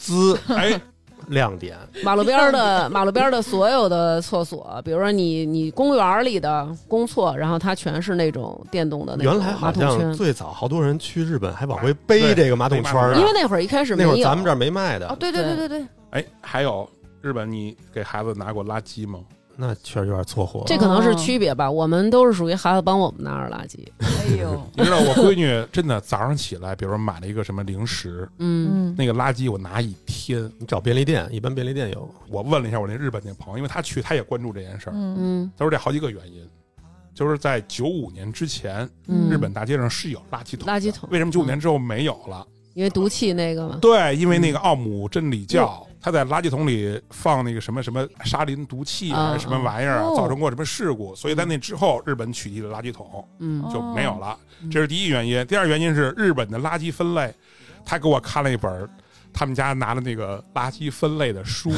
亮点。 马路边的所有的厕所，比如说你公园里的公厕，然后它全是那种电动的那种原来好马桶圈。 像最早好多人去日本还往回背这个马桶圈啊， 因为那会儿一开始没有， 那会儿咱们这儿没卖的。 哦，对。 哎，还有日本，你给孩子拿过垃圾吗？ 那确实有点错货， 这可能是区别吧。我们都是属于孩子帮我们拿着垃圾。 哎呦， 你知道我闺女真的早上起来，比如说买了一个什么零食，那个垃圾我拿一天。 你找便利店，一般便利店有。 我问了一下我那日本那朋友，因为他去他也关注这件事儿，他说这好几个原因，就是在95年之前，日本大街上是有垃圾桶，为什么95年之后没有了？ 因为毒气那个嘛。 对，因为那个奥姆真理教。他在垃圾桶里放那个什么沙林毒气还是什么玩意儿，造成过什么事故，所以在那之后日本取缔了垃圾桶，就没有了。这是第一原因。第二原因是日本的垃圾分类，他给我看了一本他们家拿的那个垃圾分类的书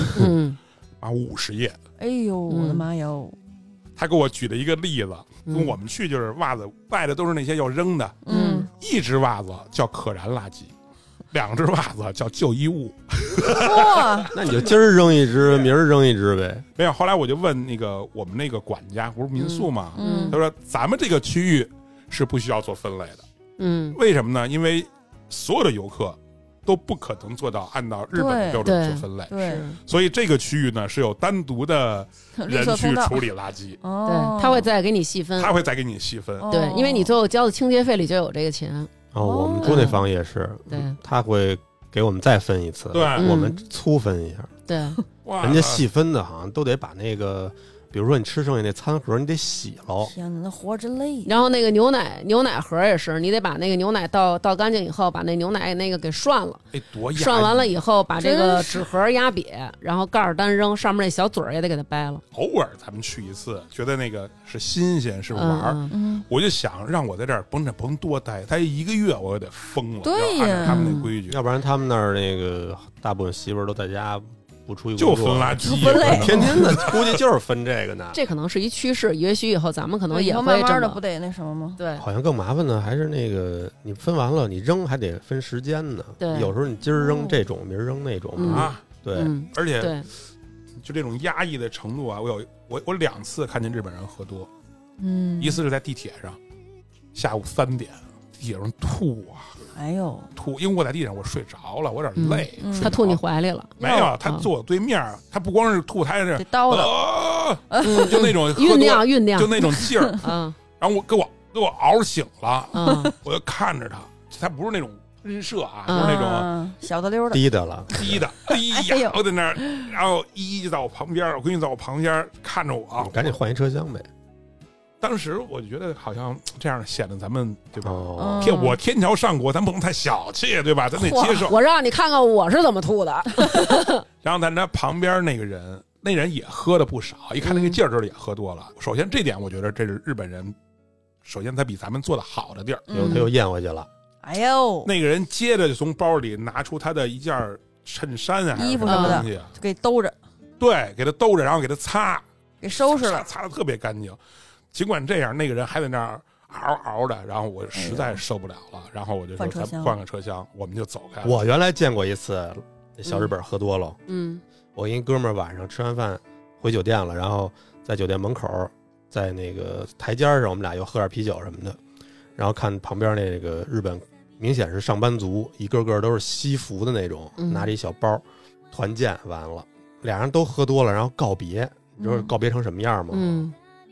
，50页。 哎呦，我的妈哟！ 他给我举了一个例子，跟我们去就是袜子外的都是那些要扔的，一只袜子叫可燃垃圾。2只袜子叫旧衣物。 哇， 那你就今儿扔一只，明儿扔一只呗。 没有，后来我就问那个我们那个管家，不是民宿嘛，他说咱们这个区域是不需要做分类的。为什么呢？因为所有的游客都不可能做到按照日本的标准做分类， 对， 所以这个区域呢是有单独的人去处理垃圾。 对，他会再给你细分。 对，因为你最后交的清洁费里就有这个钱。 我们住那房也是，他会给我们再分一次， 对， 我们粗分一下。 对， 人家细分的好像都得把那个，比如说你吃剩下那餐盒，你得洗喽。 天哪，那活真累。 然后那个牛奶盒也是，你得把那个牛奶倒干净以后，把那牛奶那个给涮了。 哎，多压！ 涮完了以后，把这个纸盒压瘪，然后盖儿单扔，上面那小嘴儿也得给它掰了。 偶尔咱们去一次，觉得那个是新鲜，是玩儿，我就想让我在这儿甭多待1个月，我也得疯了。 对呀，按照他们那规矩， 要不然他们那儿那个大部分媳妇儿都在家。不出去就分垃圾， 天天的估计就是分这个呢。 这可能是一趋势，也许以后咱们可能也会慢慢的不得那什么吗？ 对， 好像更麻烦的还是那个你分完了，你扔还得分时间呢。 对， 有时候你今儿扔这种，明儿扔那种啊。 对， 而且就这种压抑的程度啊，我2次看见日本人喝多，一次是在地铁上，下午3点，地铁上吐啊。 哎呦， 吐！因为我在地上，我睡着了，我有点累。 他吐你怀里了？ 没有，他坐我对面，他不光是吐，他还是叨的，就那种酝酿， 就那种劲儿。然后给我熬醒了，我就看着他，他不是那种喷射啊，就是那种小的溜的， 低的了， 哎呀，我在那儿，然后就在我旁边，我闺女在我旁边看着我， 赶紧换一车厢呗。 当时我就觉得好像这样显得咱们对吧？我天桥上过，咱不能太小气，对吧？咱得接受。 我让你看看我是怎么吐的。 然后咱这旁边那个人，那人也喝的不少，一看那个劲儿，知道也喝多了。首先这点，我觉得这是日本人，首先他比咱们做的好的地儿。 他又咽回去了。 哎呦， 那个人接着就从包里拿出他的一件衬衫啊， 衣服什么的，就给兜着。 对，给他兜着，然后给他擦， 给收拾了， 擦的特别干净。尽管这样，那个人还在那儿嗷的，然后我实在受不了了，然后我就说咱换个车厢，我们就走开了。 我原来见过一次，小日本喝多了，我跟一哥们儿晚上吃完饭回酒店了，然后在酒店门口，在那个台阶上，我们俩又喝点啤酒什么的，然后看旁边那个日本明显是上班族，一个个都是西服的那种，拿着一小包，团建完了，俩人都喝多了，然后告别，你知道告别成什么样吗？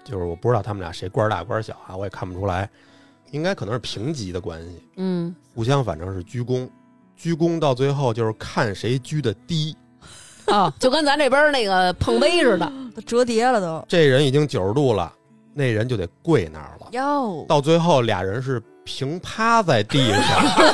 就是我不知道他们俩谁官大官小啊，我也看不出来，应该可能是平级的关系。互相反正是鞠躬，鞠躬到最后就是看谁鞠的低。 就跟咱这边那个碰杯似的， 都折叠了都。 这人已经90度了，那人就得跪那儿了。 哟， 到最后俩人是平趴在地上，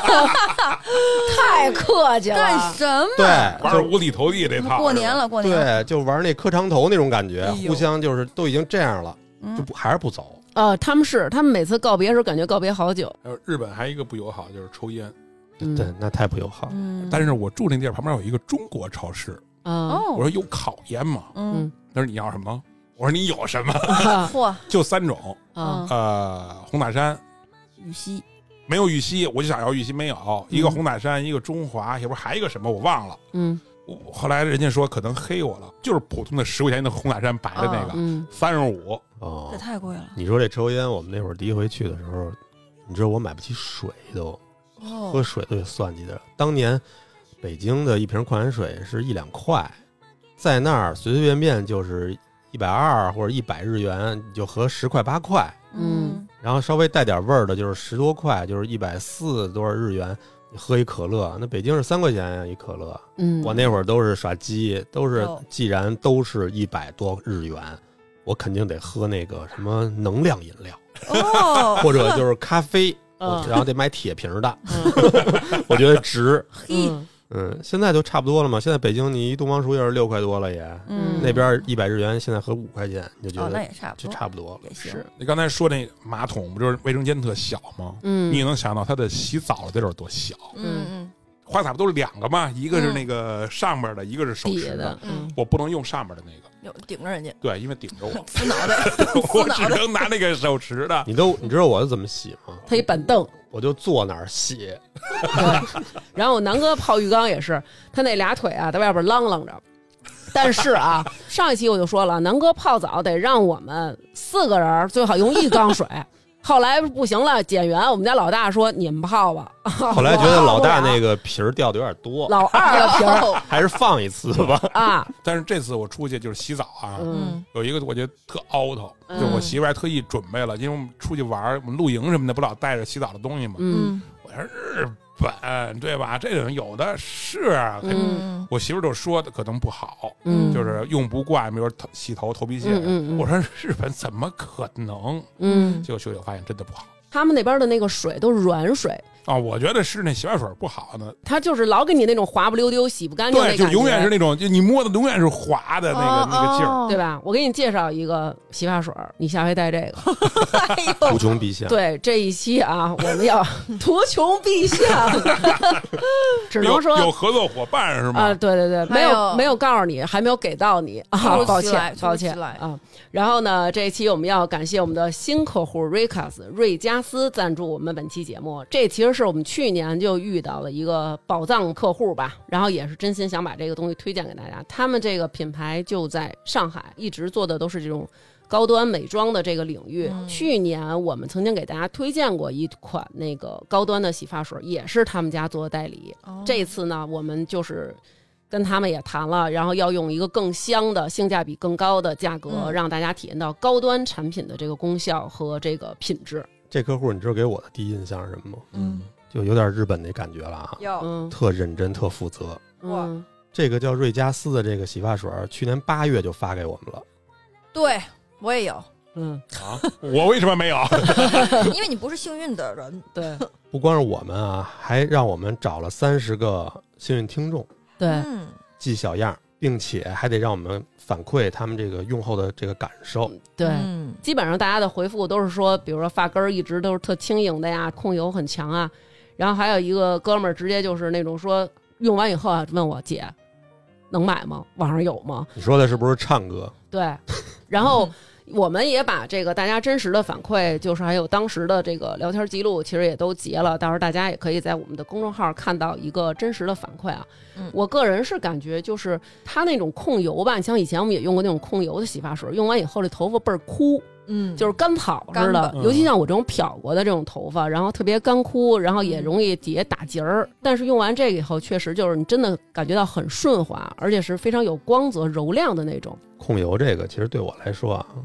太客气了。 干什么？ 对， 玩五体投地这套。 过年了，过年了。 对，就玩那磕长头那种感觉，互相就是都已经这样了，就不还是不走。 他们每次告别时候感觉告别好久。 还有日本还有一个不友好就是抽烟， 对，那太不友好。 但是我住那地儿旁边有一个中国超市。我说有烤烟吗？他说你要什么？我说你有什么？ 嚯， 就3种。红塔山、 玉溪， 没有玉溪，我就想要玉溪，没有。一个红塔山，一个中华，要不还一个什么我忘了。后来人家说可能黑我了，就是普通的10块钱的红塔山白的那个，35。 这太贵了。 你说这抽烟，我们那会儿第一回去的时候，你知道我买不起水都，喝水都得算计的。当年北京的一瓶矿泉水是1-2块，在那儿随随便便就是120或者100日元，就合10块8块。然后稍微带点味儿的，就是10多块，就是140多少日元。你喝一可乐，那北京是3块钱呀一可乐。我那会儿都是耍鸡，都是既然都是100多日元，我肯定得喝那个什么能量饮料，或者就是咖啡，然后得买铁瓶的，我觉得值。现在就差不多了嘛。现在北京你一东方树叶6块多了也，那边100日元现在合5块钱，你就觉得那也差不多， 就差不多了。 是你刚才说那马桶不就是卫生间特小吗？你也能想到它的洗澡的地儿多小。花洒不都是2个吗？一个是那个上边的，一个是手持的。我不能用上边的那个， 顶着人家。 对，因为顶着我， 扶脑袋， 我只能拿那个手持的。 你知道我是怎么洗吗？ 他一板凳， 我就坐那儿洗。 然后我南哥泡浴缸也是，他那俩腿啊在外边啷啷着。但是啊，上一期我就说了，南哥泡澡得让我们4个人最好用1缸水。后来不行了，减员，我们家老大说你们泡吧。 后来觉得老大那个皮儿掉的有点多， 老二的皮儿还是放一次吧。 但是这次我出去就是洗澡啊，有一个我觉得特凹头，就我媳妇还特意准备了，因为我们出去玩，我们露营什么的，不老带着洗澡的东西吗？我说日本对吧？这种有的是，我媳妇就说的可能不好，就是用不惯，比如洗头头皮屑。我说日本怎么可能？结果去了发现真的不好。 他们那边的那个水都是软水啊，我觉得是那洗发水不好呢。 它就是老给你那种滑不溜丢、洗不干净那感觉， 对，就永远是那种，就你摸的永远是滑的那个劲儿， 对吧？我给你介绍一个洗发水，你下回带这个。 图穷匕见。 对，这一期啊，我们要图穷匕见，只能说有合作伙伴是吗？ 对对对，没有告诉你，还没有给到你啊，抱歉啊。然后呢，这一期我们要感谢我们的新客户瑞加斯赞助我们本期节目。这其实是我们去年就遇到了一个宝藏客户吧，然后也是真心想把这个东西推荐给大家。他们这个品牌就在上海，一直做的都是这种高端美妆的这个领域。去年我们曾经给大家推荐过一款那个高端的洗发水，也是他们家做的代理。这次呢，我们就是跟他们也谈了，然后要用一个更香的、性价比更高的价格，让大家体验到高端产品的这个功效和这个品质。 这客户你知道给我的第一印象是什么吗？就有点日本那感觉了啊，特认真特负责。这个叫瑞加斯的这个洗发水去年8月就发给我们了。 对，我也有。 我为什么没有？ 因为你不是幸运的人。 对， 不光是我们啊，还让我们找了30个幸运听众， 对， 寄小样，并且还得让我们反馈他们这个用后的这个感受。 对，基本上大家的回复都是说，比如说发根一直都是特轻盈的呀，控油很强啊。然后还有一个哥们儿直接就是那种说用完以后啊，问我姐能买吗？网上有吗？ 你说的是不是唱歌？ 对，然后我们也把这个大家真实的反馈，就是还有当时的这个聊天记录，其实也都截了，到时候大家也可以在我们的公众号看到一个真实的反馈啊。我个人是感觉就是它那种控油吧，像以前我们也用过那种控油的洗发水，用完以后这头发倍儿枯，就是干草似的，尤其像我这种漂过的这种头发，然后特别干枯，然后也容易底下打结儿。但是用完这个以后，确实就是你真的感觉到很顺滑，而且是非常有光泽柔亮的那种。 控油这个其实对我来说啊，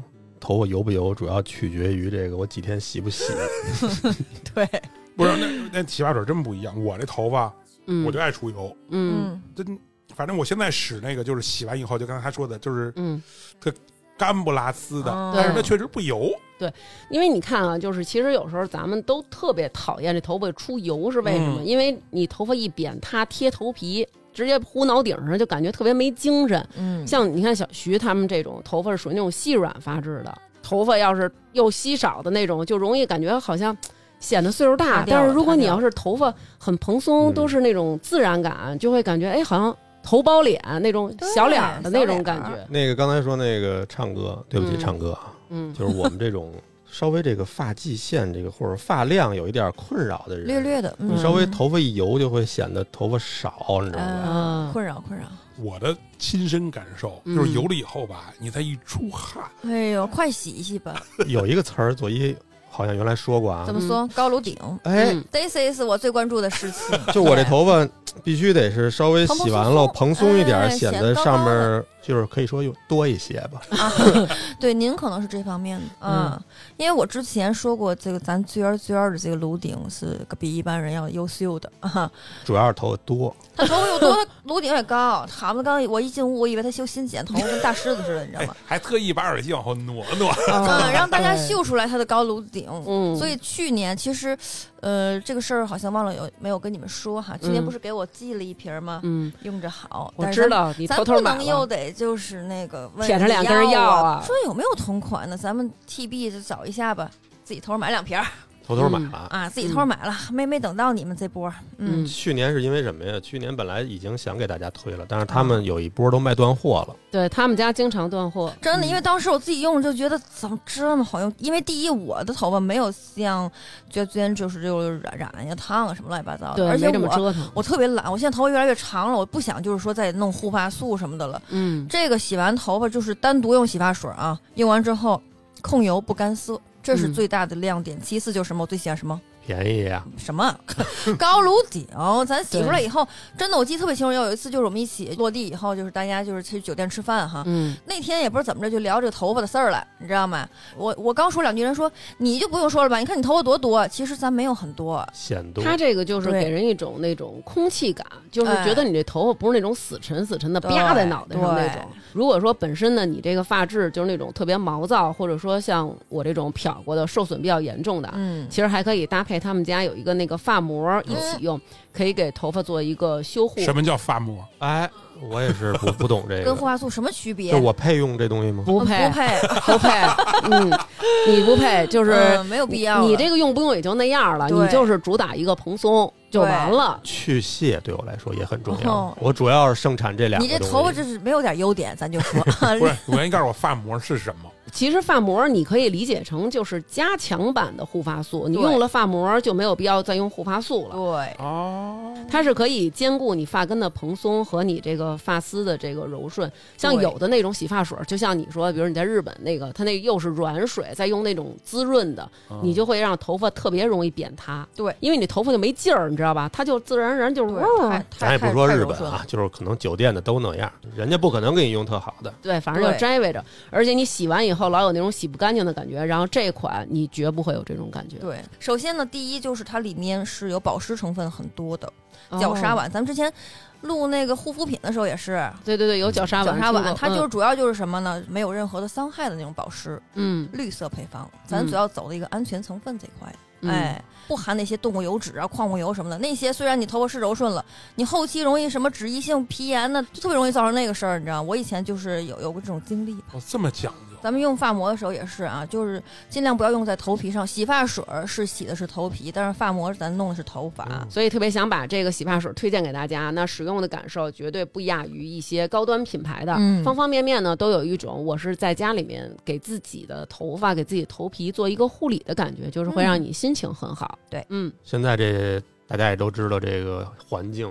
头发油不油，主要取决于这个我几天洗不洗。 对， 不是那洗发水真不一样，我这头发我就爱出油，真反正我现在使那个就是洗完以后，就刚才他说的，就是特干不拉丝的，但是它确实不油。 对，因为你看啊，就是其实有时候咱们都特别讨厌这头发出油，是为什么？因为你头发一扁塌贴头皮，直接糊脑顶上，就感觉特别没精神。像你看小徐他们这种头发是属于那种细软发质的，头发要是又稀少的那种，就容易感觉好像显得岁数大。但是如果你要是头发很蓬松，都是那种自然感，就会感觉好像头包脸那种小脸的那种感觉。 那个刚才说那个唱歌，对不起，唱歌啊，就是我们这种稍微这个发际线这个或者发量有一点困扰的人， 略略的， 你稍微头发一油就会显得头发少，你知道吗？ 困扰。 我的亲身感受就是油了以后吧，你再一出汗， 哎呦，快洗一洗吧。 有一个词儿，左一好像原来说过啊， 怎么说？高楼顶。This is 我最关注的事情。 就我这头发必须得是稍微洗完了蓬松一点，显得上面就是可以说多一些吧。 对，您可能是这方面的，因为我之前说过，这个咱最儿的这个颅顶是比一般人要优秀的啊。 主要是头发多， 他头发又多，他颅顶也高。他们刚我一进屋，我以为他修新剪头，跟大狮子似的，你知道吗？ 还特意把耳机往后挪挪， 让大家秀出来他的高颅顶。所以去年其实，这个事儿好像忘了没有跟你们说哈。去年不是给我寄了一瓶吗？用着好。 我知道你偷偷买了。 咱不能又得就是那个舔着两根药啊， 说有没有同款的，咱们 TB 就找一下吧，自己偷着买2瓶。 偷买了啊，自己偷买了，没等到你们这波。 去年是因为什么呀？去年本来已经想给大家推了，但是他们有一波都卖断货了。 对他们家经常断货， 真的，因为当时我自己用就觉得怎么这么好用？因为第一，我的头发没有像娟就是染呀、烫啊什么乱七八糟的，而且我特别懒，我现在头发越来越长了，我不想就是说再弄护发素什么的了。这个洗完头发就是单独用洗发水啊，用完之后控油不干涩。这是最大的亮点。其次就是什么？我最喜欢什么？ 便宜呀！ 什么高颅顶？咱洗出来以后，真的我记得特别清楚。有一次就是我们一起落地以后，就是大家就是去酒店吃饭哈。那天也不知道怎么着就聊这个头发的事儿了，你知道吗？我刚说2句，人说你就不用说了吧？你看你头发多多，其实咱没有很多， 显多。 他这个就是给人一种那种空气感，就是觉得你这头发不是那种死沉的啪在脑袋上那种。如果说本身呢，你这个发质就是那种特别毛躁，或者说像我这种漂过的受损比较严重的，其实还可以搭配他们家有一个那个发膜一起用，可以给头发做一个修护。 什么叫发膜？ 我也是不懂这个。 跟护发素什么区别？ 就我配用这东西吗？ 不配。你不配，就是没有必要。 你这个用不用也就那样了，你就是主打一个蓬松就完了。 去屑对我来说也很重要，我主要是生产这2个东西。 你这头发就是没有点优点，咱就说。 不是，我先告诉我发膜是什么。 其实发膜你可以理解成就是加强版的护发素，你用了发膜就没有必要再用护发素了。 对， 它是可以兼顾你发根的蓬松和你这个发丝的这个柔顺。像有的那种洗发水，就像你说，比如你在日本那个，它那又是软水，再用那种滋润的，你就会让头发特别容易扁塌。 对， 因为你头发就没劲儿，你知道吧？它就自然而然就是咱也不说日本啊，就是可能酒店的都那样，人家不可能给你用特好的。 对，反正就摘围着，而且你洗完以后老有那种洗不干净的感觉，然后这款你绝不会有这种感觉。 对，首先呢，第一就是它里面是有保湿成分很多的角鲨烷，咱们之前录那个护肤品的时候也是， 对，有角鲨烷， 它就是主要就是什么呢？没有任何的伤害的那种保湿，绿色配方，咱主要走的一个安全成分这块。不含那些动物油脂啊、矿物油什么的，那些虽然你头发是柔顺了，你后期容易什么脂溢性皮炎呢，就特别容易造成那个事儿，你知道？我以前就是有过这种经历。 这么讲究。 咱们用发膜的时候也是啊，就是尽量不要用在头皮上。洗发水是洗的是头皮，但是发膜咱弄的是头发， 所以特别想把这个洗发水推荐给大家。那使用的感受绝对不亚于一些高端品牌的，方方面面呢都有一种我是在家里面给自己的头发、给自己头皮做一个护理的感觉，就是会让你心情很好。 对， 现在这大家也都知道，这个环境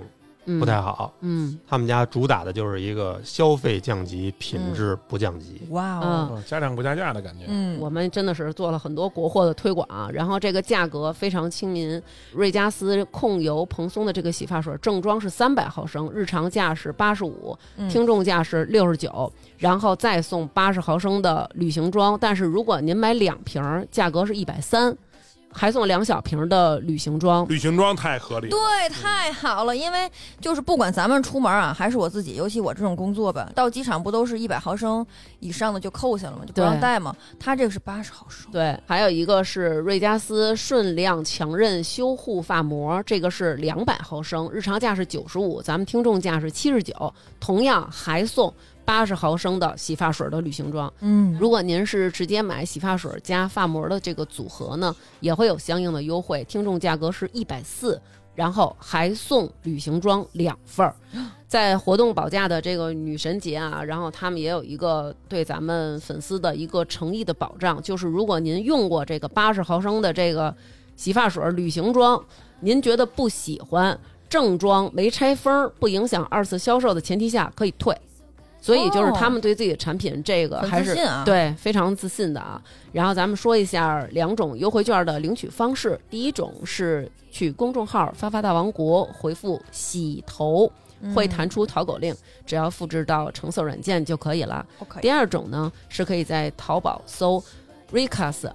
不太好。他们家主打的就是一个消费降级，品质不降级。 哇哦， 加量不加价的感觉。 我们真的是做了很多国货的推广，然后这个价格非常亲民。瑞嘉斯控油蓬松的这个洗发水，正装是300毫升，日常价是85，听众价是69，然后再送80毫升的旅行装。但是如果您买2瓶，价格是130。还送2小瓶的旅行装， 旅行装太合理了， 对，太好了。因为就是不管咱们出门啊，还是我自己，尤其我这种工作吧，到机场不都是100毫升以上的就扣下了吗？就不让带嘛。它这个是80毫升。 对，还有一个是瑞嘉斯顺亮强韧修护发膜，这个是200毫升，日常价是95，咱们听众价是79，同样还送80毫升的洗发水的旅行装。如果您是直接买洗发水加发膜的这个组合呢，也会有相应的优惠，听众价格是140，然后还送旅行装2份。在活动保价的这个女神节啊，然后他们也有一个对咱们粉丝的一个诚意的保障，就是如果您用过这个80毫升的这个洗发水旅行装，您觉得不喜欢，正装没拆封，不影响2次销售的前提下可以退。所以就是他们对自己的产品这个还是、对非常自信的啊。然后咱们说一下2种优惠券的领取方式。第一种是去公众号发发大王国回复洗头，会弹出淘狗令，只要复制到橙色软件就可以了。第二种呢是可以在淘宝搜 Rikas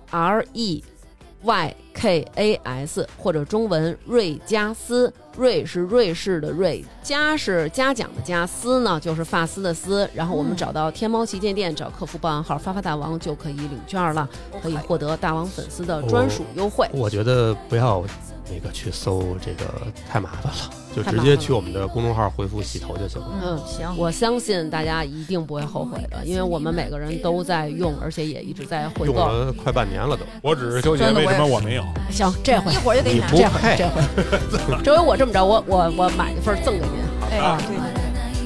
REYKAS 或者中文瑞嘉斯，瑞是瑞士的瑞，嘉是嘉奖的嘉，丝呢就是发丝的丝。然后我们找到天猫旗舰店，找客服报暗号发发大王就可以领券了，可以获得大王粉丝的专属优惠。 我觉得不要那个去搜这个太麻烦了，就直接去我们的公众号回复洗头就行了。 行， 我相信大家一定不会后悔的，因为我们每个人都在用，而且也一直在回购， 用了快半年了都。 我只是纠结为什么我没有。 行，这回一会儿就给你拿， 这回这回我这么着，我买一份赠给您。 对对对。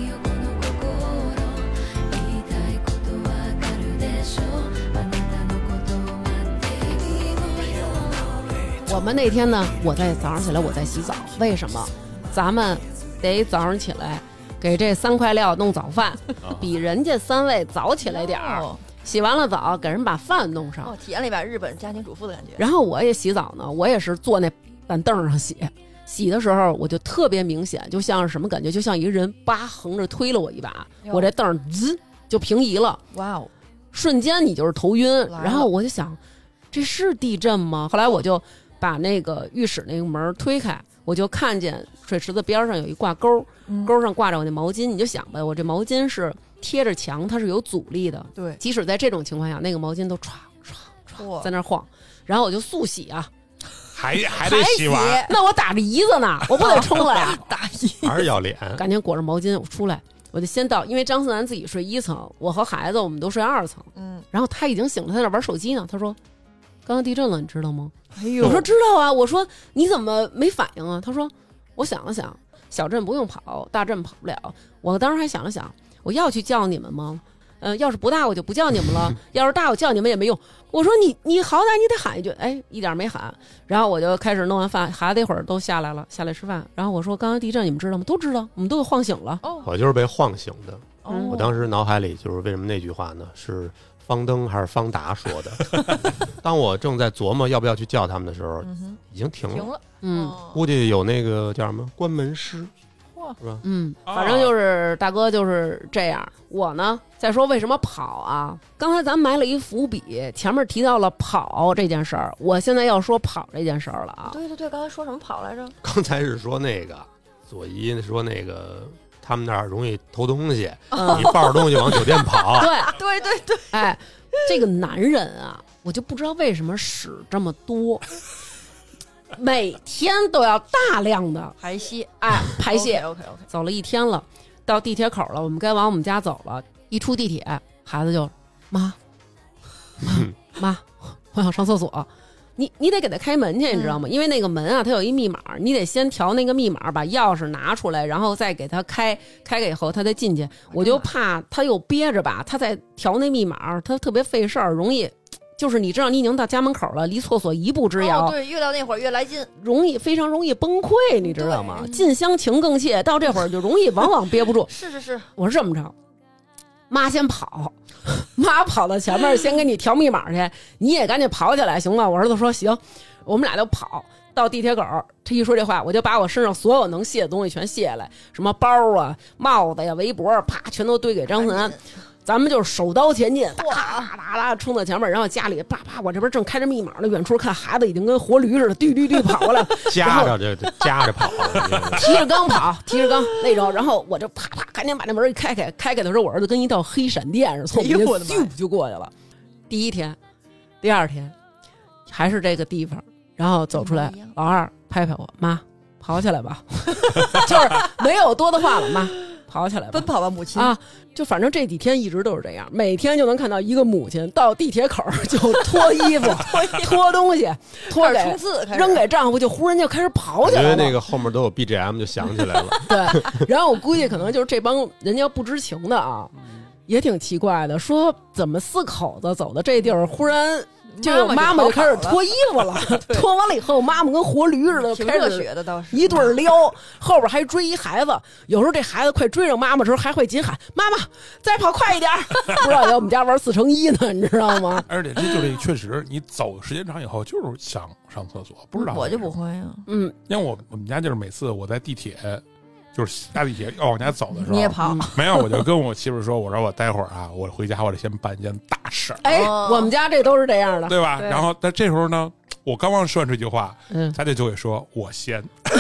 我们那天呢，我在早上起来我在洗澡，为什么？咱们得早上起来给这3块料弄早饭，比人家3位早起来点儿。洗完了澡，给人把饭弄上。 体验了一把日本家庭主妇的感觉。 然后我也洗澡呢，我也是坐那板凳上洗。洗的时候我就特别明显，就像是什么感觉，就像一个人横着推了我一把，我这凳滋就平移了。 哇哦！ 瞬间你就是头晕。然后我就想，这是地震吗？后来我就把那个浴室那个门推开，我就看见水池子边上有一挂钩，钩上挂着我那毛巾。你就想吧，我这毛巾是贴着墙，它是有阻力的。 对， 即使在这种情况下，那个毛巾都唰唰唰在那晃。然后我就速洗啊， 还得洗完。 那我打着胰子呢，我不得冲了呀？ 打胰还是要脸。 赶紧裹着毛巾我出来，我就先到，因为张思楠自己睡1层，我和孩子我们都睡2层。然后他已经醒了，他在那玩手机呢。他说：“刚刚地震了，你知道吗？”我说知道啊。我说你怎么没反应啊？他说我想了想，小震不用跑，大震跑不了。我当时还想了想，我要去叫你们吗？要是不大我就不叫你们了，要是大我叫你们也没用。我说你好歹你得喊一句，哎，一点没喊。然后我就开始弄完饭，孩子一会儿都下来了，下来吃饭。然后我说刚刚地震你们知道吗？都知道，我们都给晃醒了。 我就是被晃醒的。我当时脑海里就是为什么那句话呢？是方登还是方达说的？当我正在琢磨要不要去叫他们的时候，已经停了。估计有那个叫什么关门师，是吧？ 反正就是大哥就是这样。我呢，再说为什么跑啊？刚才咱埋了一伏笔，前面提到了跑这件事儿，我现在要说跑这件事儿了啊。 对对对，刚才说什么跑来着？ 刚才是说那个左一说那个。他们那儿容易偷东西，你抱着东西往酒店跑。 对对对， 哎，这个男人啊，我就不知道为什么屎这么多，每天都要大量的排泄， 排泄。 OK， 走了1天了，到地铁口了，我们该往我们家走了。一出地铁，孩子就妈，我想上厕所。你得给他开门去，你知道吗？因为那个门啊，它有一密码，你得先调那个密码，把钥匙拿出来，然后再给他开开以后，他再进去。我就怕他又憋着吧，他再调那密码，他特别费事儿，容易就是你知道你已经到家门口了，离厕所1步之遥， 对，越到那会儿越来劲， 非常容易崩溃，你知道吗？近乡情更怯，到这会儿就容易往往憋不住。 是， 我是这么着，妈先跑，妈跑到前面先给你调密码去，你也赶紧跑起来行吗？我儿子说行，我们俩就跑到地铁口。他一说这话，我就把我身上所有能卸的东西全卸下来，什么包啊、帽子呀、围脖，啪全都堆给张思楠。咱们就是手刀前进，哒冲到前面，然后家里啪，我这边正开着密码呢，远处看孩子已经跟活驴似的，嘟跑过来， 夹着跑， 提着缸跑，提着缸那种，然后我就啪赶紧把那门一开的时候，我儿子跟一道黑闪电似的，从我面前就过去了。第一天、第二天还是这个地方，然后走出来，老二拍拍我，妈跑起来吧，就是没有多的话了，妈。跑起来吧， 奔跑吧母亲啊！就反正这几天一直都是这样，每天就能看到一个母亲到地铁口就脱衣服、脱东西、脱给扔给丈夫，就忽然就开始跑起来了。 因为那个后面都有 BGM 就响起来了。 对，然后我估计可能就是这帮人家不知情的啊，也挺奇怪的，说怎么4口子走到这地儿，忽然。就妈妈就开始脱衣服了，脱完了以后，妈妈跟活驴似的，开始一对撩，后边还追一孩子。有时候这孩子快追上妈妈的时候，还会紧喊：“妈妈，再跑快一点！”不知道我们家玩4×1呢，你知道吗？ 而且这确实，你走时间长以后，就是想上厕所，不知道我就不会啊。 因为我们家就是每次我在地铁。就是下地铁要往家走的时候， 你也跑？ 没有，我就跟我媳妇说，我说我待会儿啊，我回家我得先办一件大事儿。 哎，我们家这都是这样的， 对吧？然后但这时候呢，我刚刚说完这句话，他就会说我先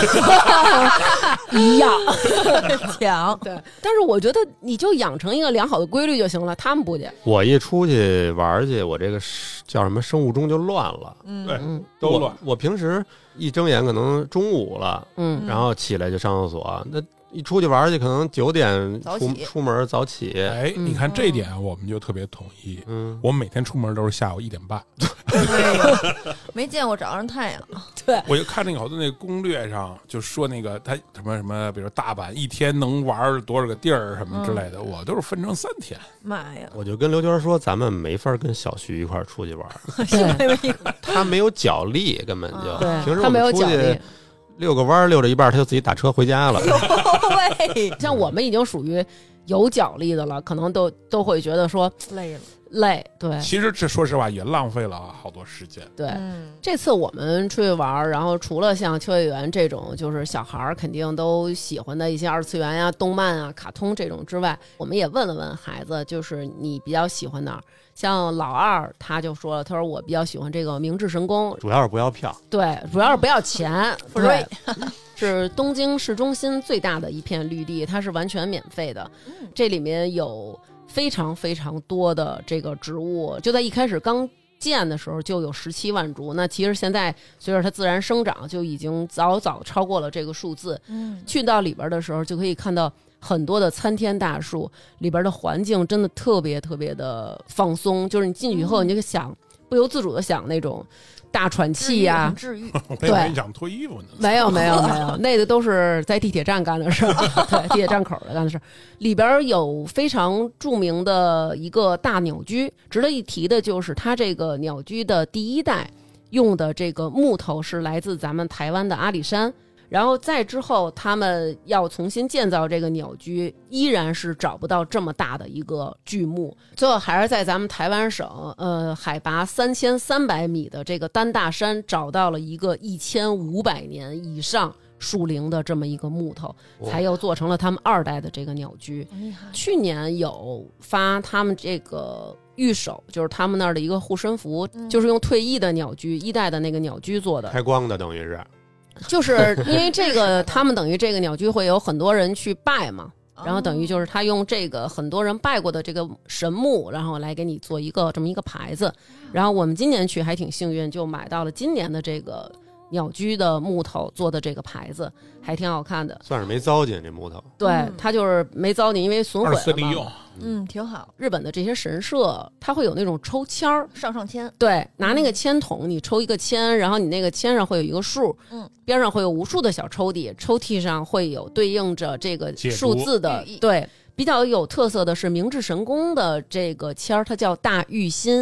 一样强。 对，但是我觉得你就养成一个良好的规律就行了，他们不去。 我一出去玩去，我这个叫什么生物钟就乱了， 对，都乱。 我平时一睁眼可能中午了，然后起来就上厕所，那一出去玩去可能9点出门早起。 哎，你看这点我们就特别统一。我们每天出门都是下午1点半。 没见过早上太阳。 对， 我就看那个好多那个攻略上就说那个他什么，比如大阪一天能玩多少个地儿什么之类的，我都是分成3天。 妈呀！ 我就跟刘娟说，咱们没法跟小徐一块出去玩，他没有脚力，根本就平时我们出去遛个弯遛着一半，他就自己打车回家了。 像我们已经属于有脚力的了，可能都会觉得说累。对， 其实这说实话也浪费了好多时间。 对，这次我们出去玩，然后除了像秋叶原这种就是小孩肯定都喜欢的一些2次元呀、动漫啊、卡通这种之外，我们也问了问孩子，就是你比较喜欢哪儿？像老二他就说了，他说我比较喜欢这个明治神宫， 主要是不要票。 对，主要是不要钱。对，是东京市中心最大的一片绿地，它是完全免费的。这里面有非常非常多的这个植物，就在一开始刚建的时候就有17万株，那其实现在随着它自然生长就已经早超过了这个数字。去到里边的时候就可以看到很多的参天大树，里边的环境真的特别特别的放松，就是你进去以后你就想不由自主的想那种大喘气呀， 治愈。 对， 你想脱衣服呢？ 没有，那个都是在地铁站干的事儿，对，地铁站口的干的事儿。里边有非常著名的一个大鸟居，值得一提的就是它这个鸟居的第1代用的这个木头是来自咱们台湾的阿里山。然后再之后他们要重新建造这个鸟居，依然是找不到这么大的一个巨木，最后还是在咱们台湾省海拔3300米的这个丹大山找到了一个1500年以上树龄的这么一个木头，才又做成了他们2代的这个鸟居。去年有发他们这个御守，就是他们那儿的一个护身符，就是用退役的鸟居1代的那个鸟居做的， 开光的，等于是就是因为这个他们等于这个鸟居会有很多人去拜嘛，然后等于就是他用这个很多人拜过的这个神木，然后来给你做一个这么一个牌子。然后我们今年去还挺幸运，就买到了今年的这个鸟居的木头做的这个牌子，还挺好看的， 算是没糟践这木头。 对，它就是没糟践，因为损毁了嘛。 挺好。 日本的这些神社，它会有那种抽签儿， 上签。 对，拿那个签筒，你抽一个签，然后你那个签上会有一个数，边上会有无数的小抽屉，抽屉上会有对应着这个数字的。对，比较有特色的是明治神宫的这个签儿，它叫大玉心。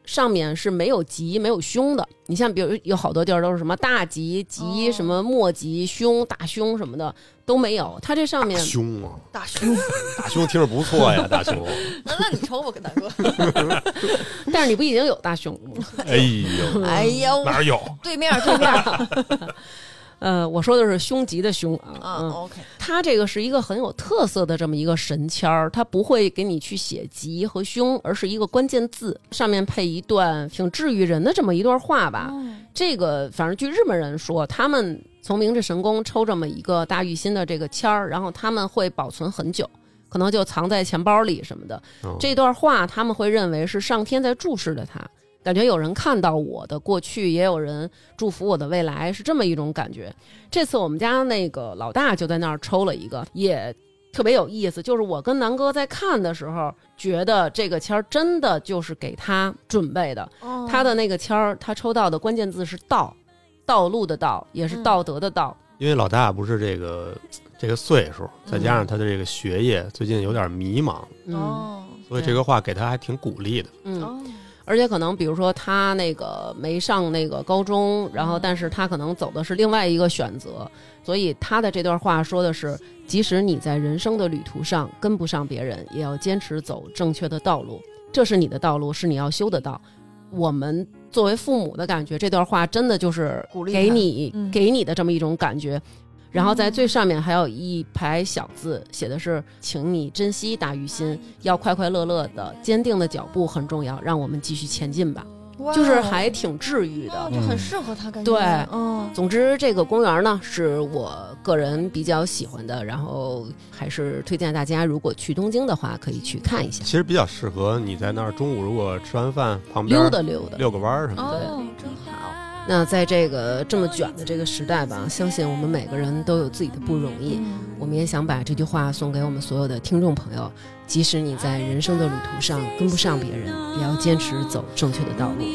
上面是没有吉没有凶的。你像比如有好多地儿都是什么大吉吉、什么末吉凶大凶什么的都没有，它这上面大凶啊， 大凶， 大凶听着不错呀，大凶。 那你抽吧，跟大哥。 但是你不已经有大凶了吗？ 哎呦， 哎呀， 哪有？ 对面。 我说的是凶吉的凶啊。 OK， 它这个是一个很有特色的这么一个神签儿，它不会给你去写吉和凶，而是一个关键字，上面配一段挺治愈人的这么一段话吧。这个反正据日本人说，他们从明治神宫抽这么一个大玉心的这个签儿，然后他们会保存很久，可能就藏在钱包里什么的。这段话他们会认为是上天在注视着他。感觉有人看到我的过去，也有人祝福我的未来，是这么一种感觉。这次我们家那个老大就在那儿抽了一个，也特别有意思。就是我跟南哥在看的时候，觉得这个签儿真的就是给他准备的。他的那个签儿，他抽到的关键字是道，道路的道，也是道德的道。 因为老大不是这个岁数，再加上他的这个学业最近有点迷茫，所以这个话给他还挺鼓励的。 而且可能比如说他那个没上那个高中，然后但是他可能走的是另外一个选择，所以他的这段话说的是，即使你在人生的旅途上跟不上别人，也要坚持走正确的道路，这是你的道路，是你要修的道。我们作为父母的感觉，这段话真的就是给你的这么一种感觉。然后在最上面还有一排小字，写的是请你珍惜大玉心，要快快乐乐的，坚定的脚步很重要，让我们继续前进吧。就是还挺治愈的， 就很适合他感觉。 对，总之这个公园呢是我个人比较喜欢的，然后还是推荐大家如果去东京的话可以去看一下。 其实比较适合你在那儿中午如果吃完饭旁边溜个弯什么的。 真好。 那在这个这么卷的这个时代吧，相信我们每个人都有自己的不容易。我们也想把这句话送给我们所有的听众朋友，即使你在人生的旅途上跟不上别人，也要坚持走正确的道路。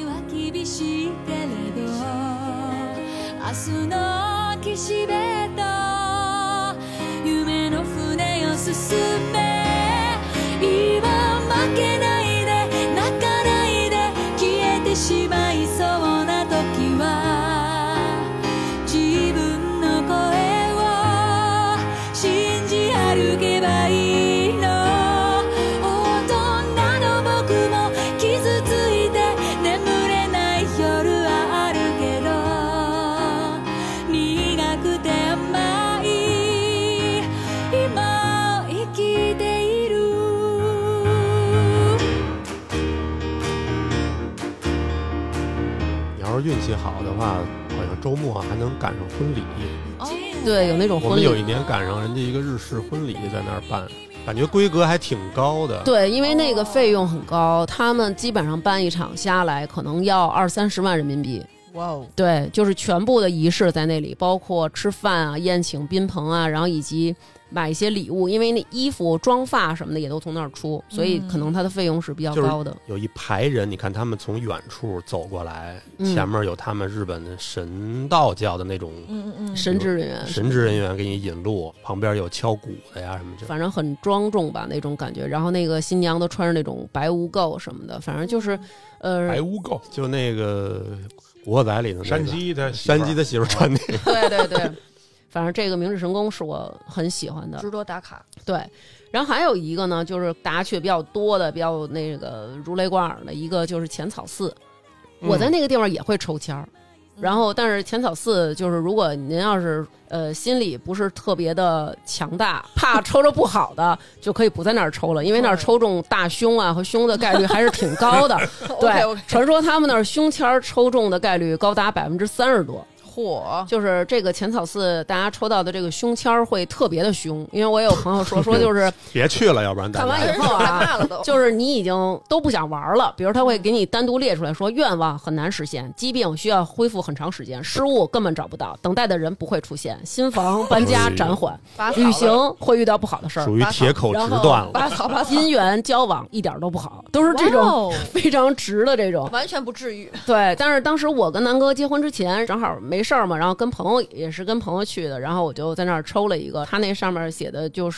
运气好的话，好像周末还能赶上婚礼。 对，有那种婚礼。 我们有一年赶上人家一个日式婚礼在那儿办，感觉规格还挺高的。 对，因为那个费用很高，他们基本上办一场下来可能要20-30万人民币。 哇哦！ 对，就是全部的仪式在那里，包括吃饭啊、宴请宾朋啊，然后以及买一些礼物，因为那衣服、妆发什么的也都从那儿出，所以可能它的费用是比较高的。 有一排人，你看他们从远处走过来，前面有他们日本的神道教的那种神职人员给你引路，旁边有敲鼓的呀什么的， 反正很庄重吧那种感觉。然后那个新娘都穿着那种白无垢什么的，反正就是白无垢， 就那个古惑仔里的山鸡的媳妇穿那个。 对对对。反正这个明治神宫是我很喜欢的， 值得打卡。 对，然后还有一个呢，就是大家去比较多的、比较那个如雷贯耳的一个，就是浅草寺。我在那个地方也会抽签儿，然后但是浅草寺就是如果您要是心里不是特别的强大，怕抽着不好的，就可以不在那儿抽了，因为那儿抽中大凶啊和凶的概率还是挺高的。对，传说他们那儿凶签儿抽中的概率高达30%多。就是这个浅草寺，大家抽到的这个凶签会特别的凶，因为我有朋友说就是别去了，要不然看完以后啊，就是你已经都不想玩了。比如他会给你单独列出来说，愿望很难实现，疾病需要恢复很长时间，失误根本找不到，等待的人不会出现，新房搬家暂缓，旅行会遇到不好的事儿， 属于铁口直断了。 姻缘交往一点都不好，都是这种非常直的这种， 完全不至于。 对，但是当时我跟南哥结婚之前，正好没事儿嘛，然后跟朋友去的，然后我就在那儿抽了一个，他那上面写的就是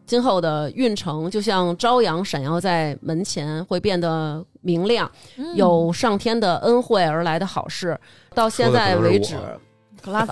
今后的运程就像朝阳闪耀在门前，会变得明亮，有上天的恩惠而来的好事。到现在为止， 可拉倒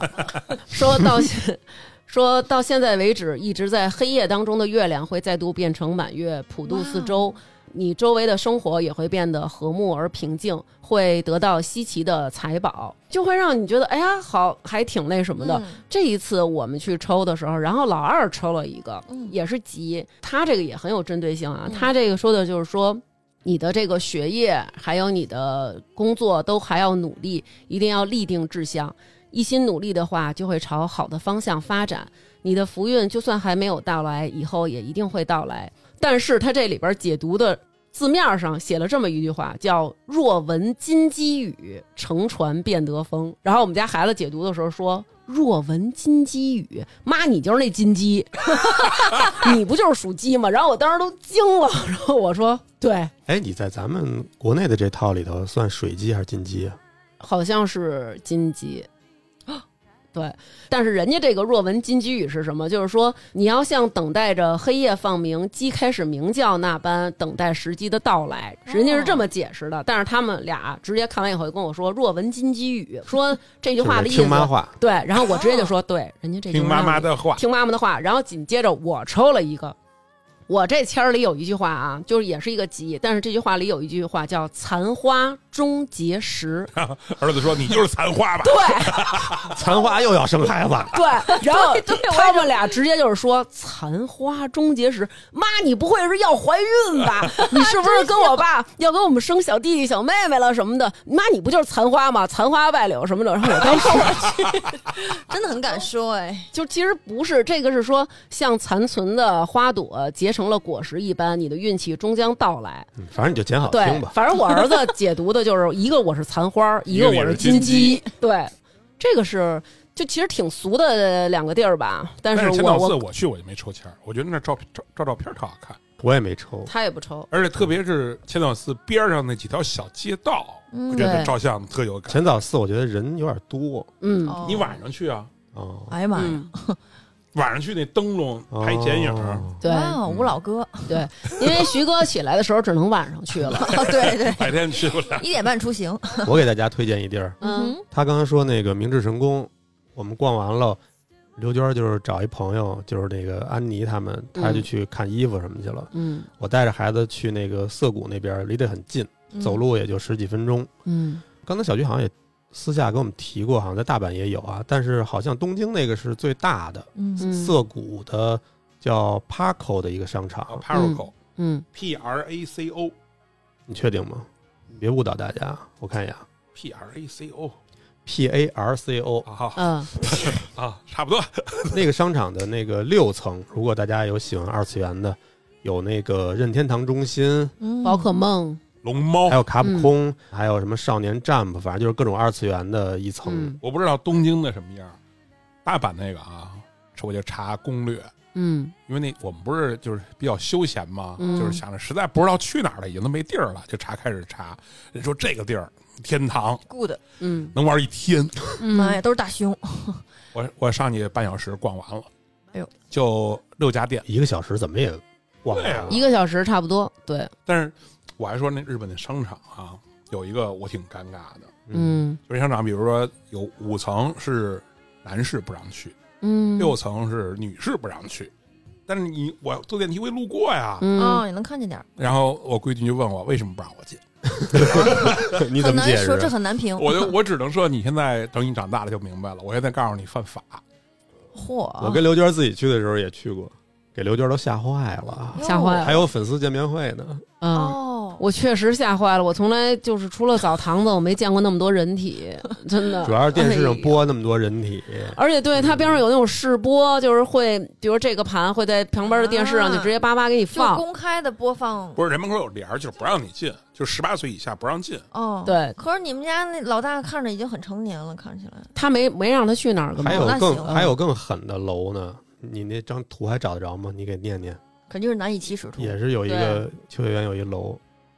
说到现在为止，一直在黑夜当中的月亮会再度变成满月，普渡四周。你周围的生活也会变得和睦而平静，会得到稀奇的财宝，就会让你觉得哎呀好，还挺那什么的。这一次我们去抽的时候，然后老二抽了一个，也是吉，他这个也很有针对性啊。他这个说的就是说，你的这个学业还有你的工作都还要努力，一定要立定志向，一心努力的话就会朝好的方向发展。你的福运就算还没有到来，以后也一定会到来。但是他这里边解读的字面上写了这么一句话，叫若闻金鸡语，乘船便得风。然后我们家孩子解读的时候说，若闻金鸡语，妈你就是那金鸡你不就是属鸡吗？然后我当时都惊了，然后我说对。 哎，你在咱们国内的这套里头算水鸡还是金鸡啊？ 好像是金鸡。对，但是人家这个若闻金鸡语是什么？就是说你要像等待着黑夜放明，鸡开始鸣叫那般等待时机的到来，人家是这么解释的。但是他们俩直接看完以后就跟我说若闻金鸡语，说这句话的意思听妈话。 对，然后我直接就说对，人家这句听妈妈的话， 听妈妈的话。然后紧接着我抽了一个，我这签里有一句话啊，就是也是一个吉，但是这句话里有一句话叫残花终结时。 儿子说你就是残花吧？ 对， 残花又要生孩子。 对，然后他们俩直接就是说残花终结时，妈你不会是要怀孕吧？你是不是跟我爸要给我们生小弟弟小妹妹了什么的？妈你不就是残花吗？残花败柳什么的。然后我当时真的很敢说哎， 就其实不是这个，是说像残存的花朵结成了果实一般，你的运气终将到来。 反正你就捡好听吧。 对，反正我儿子解读的就是一个我是残花，一个我是金鸡。对，这个是就其实挺俗的两个地儿吧。但是千岛寺我去我就没抽签，我觉得那照片特好看。 我也没抽， 他也不抽， 而且特别是千岛寺边上那几条小街道，我觉得照相特有感。 千岛寺我觉得人有点多， 你晚上去啊？ 哦， 哎呀妈呀！ 晚上去那灯笼拍剪影， 对， 吴老哥， 对，因为徐哥起来的时候只能晚上去了， 对对， 白天去不了。 1点半出行。 我给大家推荐一地儿，他刚才说那个明治神宫，我们逛完了，刘娟就是找一朋友，就是那个安妮他们，他就去看衣服什么去了。我带着孩子去那个涩谷那边，离得很近，走路也就10几分钟。刚才小菊好像也私下跟我们提过，好像在大阪也有啊，但是好像东京那个是最大的，涩谷的叫 Parco 的一个商场 ，Parco， P-R-A-C-O， 你确定吗？你别误导大家，我看一眼 ，Parco，P-A-R-C-O， 差不多。 那个商场的那个6层，如果大家有喜欢二次元的，有那个任天堂中心、 宝可梦。 龙猫， 还有卡普空，还有什么少年 Jump， 反正就是各种二次元的一层。 我不知道东京的什么样，大阪那个啊，我就查攻略。因为我们不是就是比较休闲嘛，就是想着实在不知道去哪儿了，已经都没地儿了，就开始查。人说这个地儿天堂 ，good， 能玩1天。 妈呀，都是大胸。 我上去半小时逛完了， 哎呦， 就6家店 ，1个小时怎么也逛完了 ，1个小时差不多。对， 但是。我还说那日本的商场啊，有一个我挺尴尬的，就是商场，比如说有5层是男士不让去，6层是女士不让去，但是我坐电梯会路过呀， 你能看见点。 然后我闺女就问我为什么不让我进， 你怎么解释？ 很难说，这很难评。 我只能说你现在等你长大了就明白了，我现在告诉你犯法。 嚯！ 我跟刘娟自己去的时候也去过，给刘娟都吓坏了， 吓坏了， 还有粉丝见面会呢。 我确实吓坏了，我从来就是除了澡堂子，我没见过那么多人体，真的。 主要是电视上播那么多人体， 而且对它边上有那种试播，就是会，比如这个盘会在旁边的电视上就直接叭给你放， 就公开的播放。 不是人门口有帘儿，就是不让你进，就18岁以下不让进。 对。 可是你们家那老大看着已经很成年了，看起来。 他没让他去哪儿？ 还有更狠的楼呢，你那张图还找得着吗？你给念念。 肯定是难以启齿图。 也是有一个秋叶原有一楼。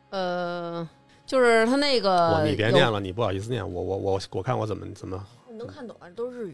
就是他那个， 你别念了，你不好意思念，我看我怎么。 你能看懂啊？都是日语。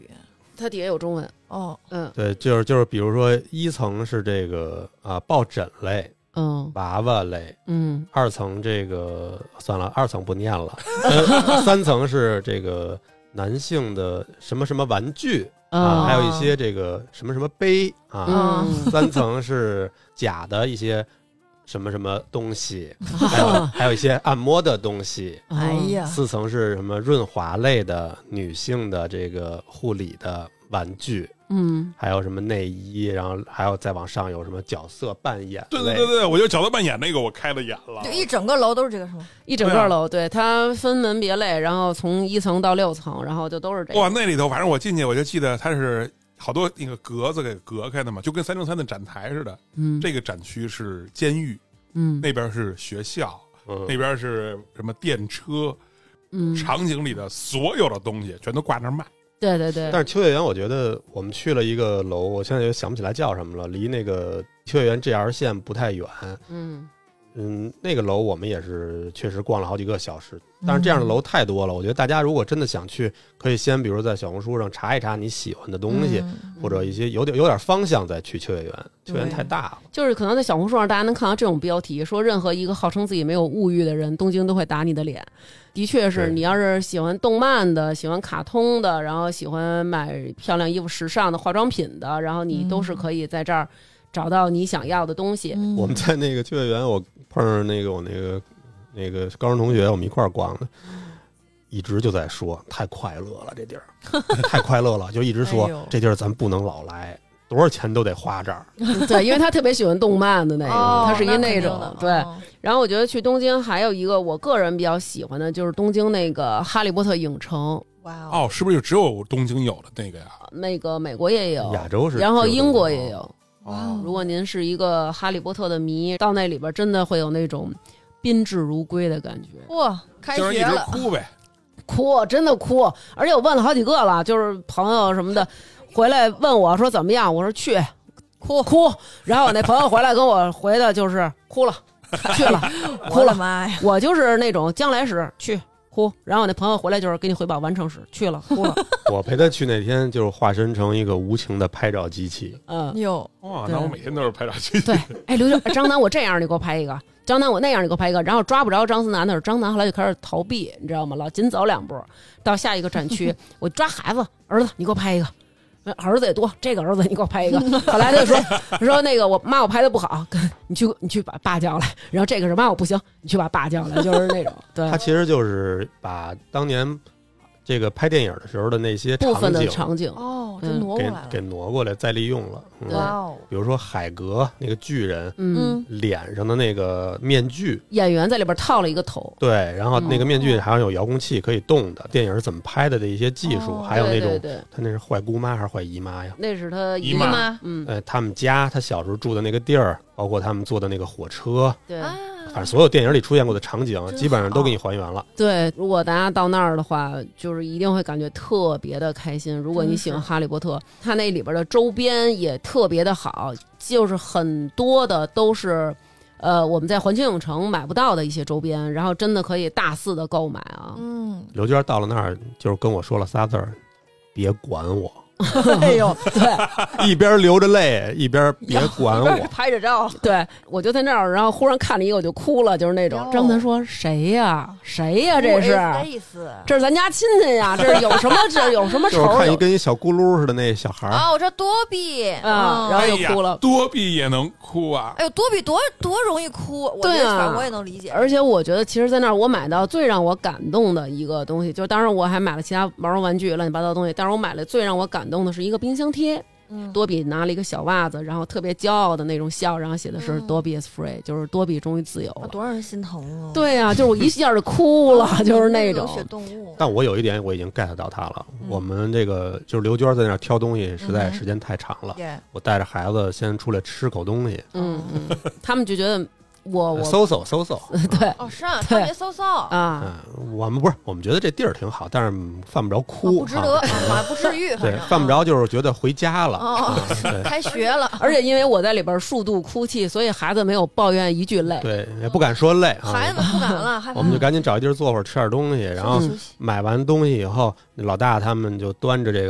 它底下有中文。 哦， 对，就是比如说一层是这个抱枕类，娃娃类，二层这个算了，二层不念了，三层是这个男性的什么什么玩具还有一些这个什么什么杯三层是假的一些什么什么东西，还有一些按摩的东西。 哎呀， 四层是什么润滑类的女性的这个护理的玩具。还有什么内衣，然后还有再往上有什么角色扮演类。 对，我觉得角色扮演那个我开了眼了。 就一整个楼都是这个是吗？ 一整个楼，对，它分门别类，然后从1层到6层，然后就都是这个。 哇，那里头反正我进去我就记得它是好多那个格子给隔开的嘛，就跟303的展台似的。这个展区是监狱，那边是学校，那边是什么电车，场景里的所有的东西全都挂那儿卖。 对， 但是秋叶原，我觉得我们去了一个楼，我现在也想不起来叫什么了，离那个秋叶原 JR 线不太远。那个楼我们也是确实逛了好几个小时，但是这样的楼太多了，我觉得大家如果真的想去，可以先比如在小红书上查一查你喜欢的东西，或者一些有点方向再去秋叶原。秋叶原太大了， 就是可能在小红书上大家能看到这种标题，说任何一个号称自己没有物欲的人，东京都会打你的脸。的确是，你要是喜欢动漫的，喜欢卡通的，然后喜欢买漂亮衣服、时尚的化妆品的，然后你都是可以在这儿找到你想要的东西。 我们在那个秋叶原，我碰上那个我那个高中同学，我们一块儿逛的，一直就在说太快乐了，这地儿太快乐了，就一直说这地儿咱不能老来。多少钱都得花这儿， 对，因为他特别喜欢动漫的那个，他是一那种对。然后我觉得去东京还有一个我个人比较喜欢的，就是东京那个哈利波特影城。 哇哦，是不是就只有东京有的那个呀？ 那个美国也有， 亚洲是， 然后英国也有。如果您是一个哈利波特的迷，到那里边真的会有那种宾至如归的感觉。 哇，开学了， 就是一直哭呗， 哭，真的哭。而且我问了好几个了，就是朋友什么的。回来问我说怎么样，我说去哭，然后我那朋友回来跟我回的就是哭了，去了，哭了， 妈呀！ 我就是那种将来时去哭，然后我那朋友回来就是给你汇报完成时去了，哭了。 我陪他去那天就是化身成一个无情的拍照机器。 哇，那我每天都是拍照机器。 对，哎，张楠，我这样你给我拍一个。张楠，我那样你给我拍一个，然后抓不着张思楠的时候，张楠后来就开始逃避，你知道吗？老紧走2步，到下一个展区，我抓孩子，儿子你给我拍一个。儿子也多，这个儿子你给我拍一个。后来他就说那个我拍的不好，你去把爸叫来。然后这个是妈我不行，你去把爸叫来，就是那种。对， 他其实就是把当年这个拍电影的时候的那些部分的场景就挪过来了， 给挪过来再利用了。 哇哦！ 比如说海格那个巨人，脸上的那个面具， 演员在里边套了一个头， 对，然后那个面具好像有遥控器可以动的。电影是怎么拍的一些技术，还有那种他那是坏姑妈还是坏姨妈呀？ 那是他姨妈。 他们家他小时候住的那个地儿，包括他们坐的那个火车， 对。 反正所有电影里出现过的场景基本上都给你还原了。 对，如果大家到那儿的话，就是一定会感觉特别的开心。如果你喜欢哈利波特，它那里边的周边也特别的好，就是很多的都是我们在环球影城买不到的一些周边，然后真的可以大肆的购买啊。 刘娟到了那儿就是跟我说了仨字儿：别管我。 哎呦，对， 一边流着泪一边别管我， 拍着照。 对，我就在那儿，然后忽然看了一个我就哭了，就是那种。张楠说：“谁呀？谁呀？这是？这是咱家亲戚呀！这是有什么？这有什么仇？” 就是看跟一小咕噜似的那小孩啊！我说多比啊，然后就哭了。 多比也能哭啊！ 哎呦，多比多容易哭。 对啊， 我也能理解。 而且我觉得，其实，在那儿我买到最让我感动的一个东西，就是当然我还买了其他毛绒玩具、乱七八糟的东西，但是我买了最让我感动的是一个冰箱贴。多比拿了一个小袜子，然后特别骄傲的那种笑，然后写的是多比 is free，就是多比终于自由了。 多让人心疼啊！ 对啊，就是我一下就哭了，就是那种。 血动物。 但我有一点我已经 get 到他了，我们这个就是刘娟在那儿挑东西，实在时间太长了。我带着孩子先出来吃口东西。 他们就觉得。我搜搜， 对， 是啊，特别搜啊。 我们觉得这地儿挺好，但是犯不着哭， 不值得，不至于。 对，犯不着就是觉得回家了， 开学了。 而且因为我在里边数度哭泣，所以孩子没有抱怨一句累， 对，也不敢说累。 孩子们不敢了， 我们就赶紧找一地儿坐会儿，吃点东西，然后买完东西以后，老大他们就端着这个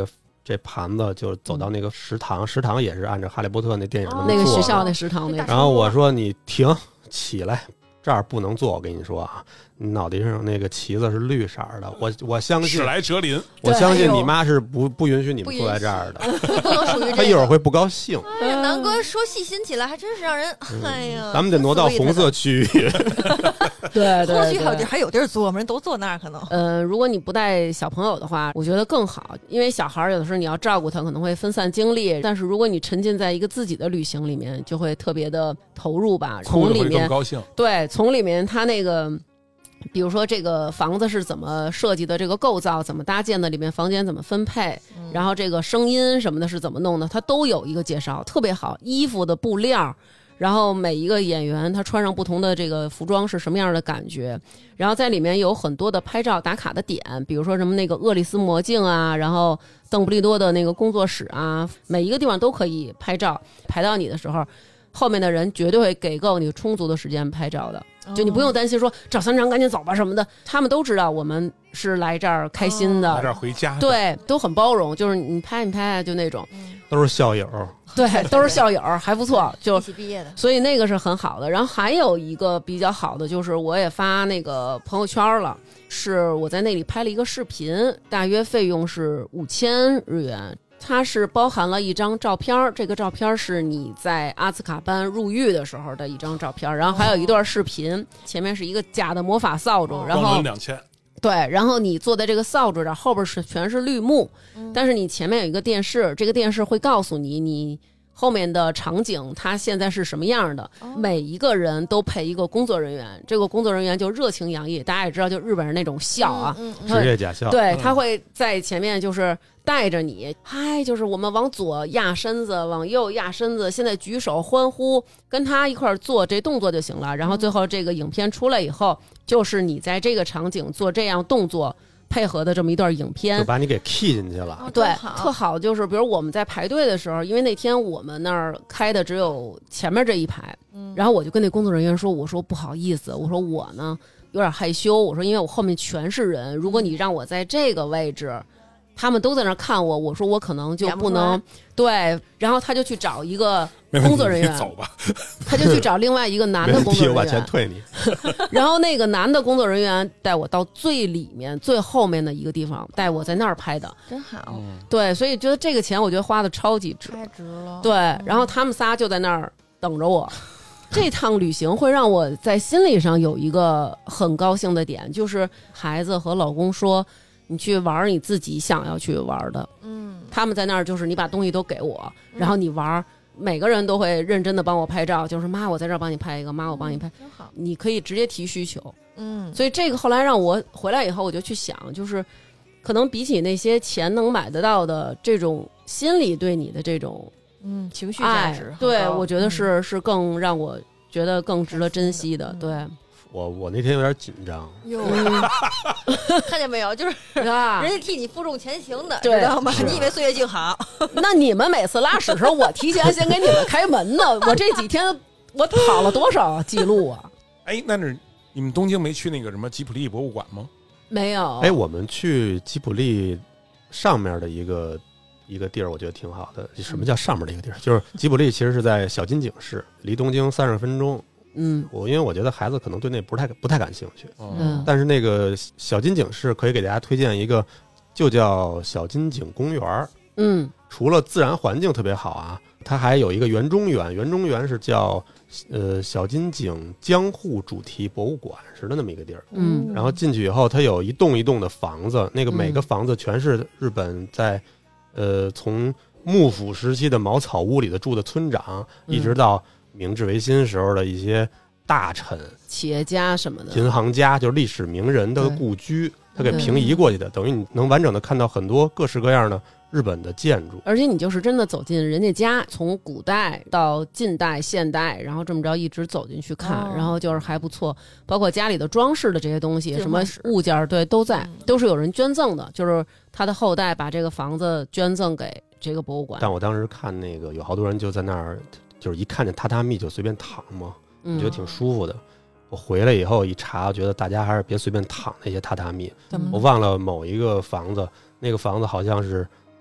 这盘子就走到那个食堂，食堂也是按照哈利波特那电影的那个学校那食堂那个。 然后我说你停，起来，这儿不能坐，我跟你说啊，你脑袋上那个旗子是绿色的，我相信史莱哲林， 我相信你妈是不允许你们坐在这儿的，她一会儿会不高兴。 哎呀，南哥说细心起来还真是让人，哎呀， 咱们得挪到红色区域。 对对， 红色区还有地儿坐，人都坐那儿可能。 如果你不带小朋友的话，我觉得更好，因为小孩有的时候你要照顾他，可能会分散精力。但是如果你沉浸在一个自己的旅行里面，就会特别的投入吧。从里面高兴， 对，从里面他那个。比如说这个房子是怎么设计的，这个构造怎么搭建的，里面房间怎么分配，然后这个声音什么的是怎么弄的，它都有一个介绍，特别好。衣服的布料，然后每一个演员他穿上不同的这个服装是什么样的感觉，然后在里面有很多的拍照打卡的点，比如说什么那个厄里斯魔镜啊，然后邓布利多的那个工作室啊，每一个地方都可以拍照。排到你的时候，后面的人绝对会给够你充足的时间拍照的。就你不用担心说找3张赶紧走吧什么的，他们都知道我们是来这儿开心的， 来这儿回家的， 对，都很包容，就是你拍就那种， 都是校友， 对，都是校友，还不错，就一起毕业的， 所以那个是很好的。然后还有一个比较好的就是我也发那个朋友圈了，是我在那里拍了一个视频，大约费用是5000日元。它是包含了一张照片，这个照片是你在阿兹卡班入狱的时候的一张照片，然后还有一段视频，前面是一个假的魔法扫帚，然后 2000， 对，然后你坐在这个扫帚上，后边全是绿幕，但是你前面有一个电视，这个电视会告诉你后面的场景它现在是什么样的，每一个人都配一个工作人员，这个工作人员就热情洋溢，大家也知道就日本人那种笑啊， 职业假笑， 对，他会在前面就是带着你，嗨，就是我们往左压身子，往右压身子，现在举手欢呼，跟他一块儿做这动作就行了。然后最后这个影片出来以后，就是你在这个场景做这样动作配合的这么一段影片， 就把你给 key 进去了。 对，特好。就是比如我们在排队的时候，因为那天我们那儿开的只有前面这一排，然后我就跟那工作人员说，我说不好意思，我说我呢有点害羞，我说因为我后面全是人，如果你让我在这个位置。他们都在那儿看我，我说我可能就不能对，然后他就去找一个工作人员， 走吧， 他就去找另外一个男的工作人员， 我把钱退你。 然后那个男的工作人员带我到最里面、最后面的一个地方，带我在那儿拍的， 真好。 对，所以觉得这个钱我觉得花的超级值， 太值了。 对，然后他们仨就在那儿等着我。这趟旅行会让我在心理上有一个很高兴的点，就是孩子和老公说。你去玩你自己想要去玩的，他们在那儿就是你把东西都给我，然后你玩，每个人都会认真的帮我拍照，就是妈我在这儿帮你拍一个，妈我帮你拍， 真好， 你可以直接提需求，所以这个后来让我回来以后我就去想，就是可能比起那些钱能买得到的这种心理对你的这种情绪价值， 对我觉得是更让我觉得更值得珍惜的，对。 我那天有点紧张， 看见没有？就是人家替你负重前行的，知道吗？你以为岁月静好？ 那你们每次拉屎时候，我提前先给你们开门呢。我这几天我跑了多少记录啊？ 哎，那你们东京没去那个什么吉卜力博物馆吗？ 没有。 哎，我们去吉卜力上面的一个地儿，我觉得挺好的。什么叫上面的一个地儿？就是吉卜力其实是在小金井市，离东京30分钟。因为我觉得孩子可能对那不太感兴趣，但是那个小金井市可以给大家推荐一个，就叫小金井公园。除了自然环境特别好啊，它还有一个园中园，园中园是叫小金井江户主题博物馆似的那么一个地儿。然后进去以后，它有一栋一栋的房子，那个每个房子全是日本在从幕府时期的茅草屋里的住的村长，一直到明治维新时候的一些大臣、 企业家什么的， 银行家，就是历史名人的故居，他给平移过去的，等于你能完整的看到很多各式各样的日本的建筑。 而且你就是真的走进人家家，从古代到近代、现代，然后这么着一直走进去看，然后就是还不错。包括家里的装饰的这些东西，什么物件，对，都在，都是有人捐赠的，就是他的后代把这个房子捐赠给这个博物馆。 但我当时看那个有好多人就在那儿。就是一看见榻榻米就随便躺嘛，我觉得挺舒服的。我回来以后一查，觉得大家还是别随便躺那些榻榻米。我忘了某一个房子，那个房子好像是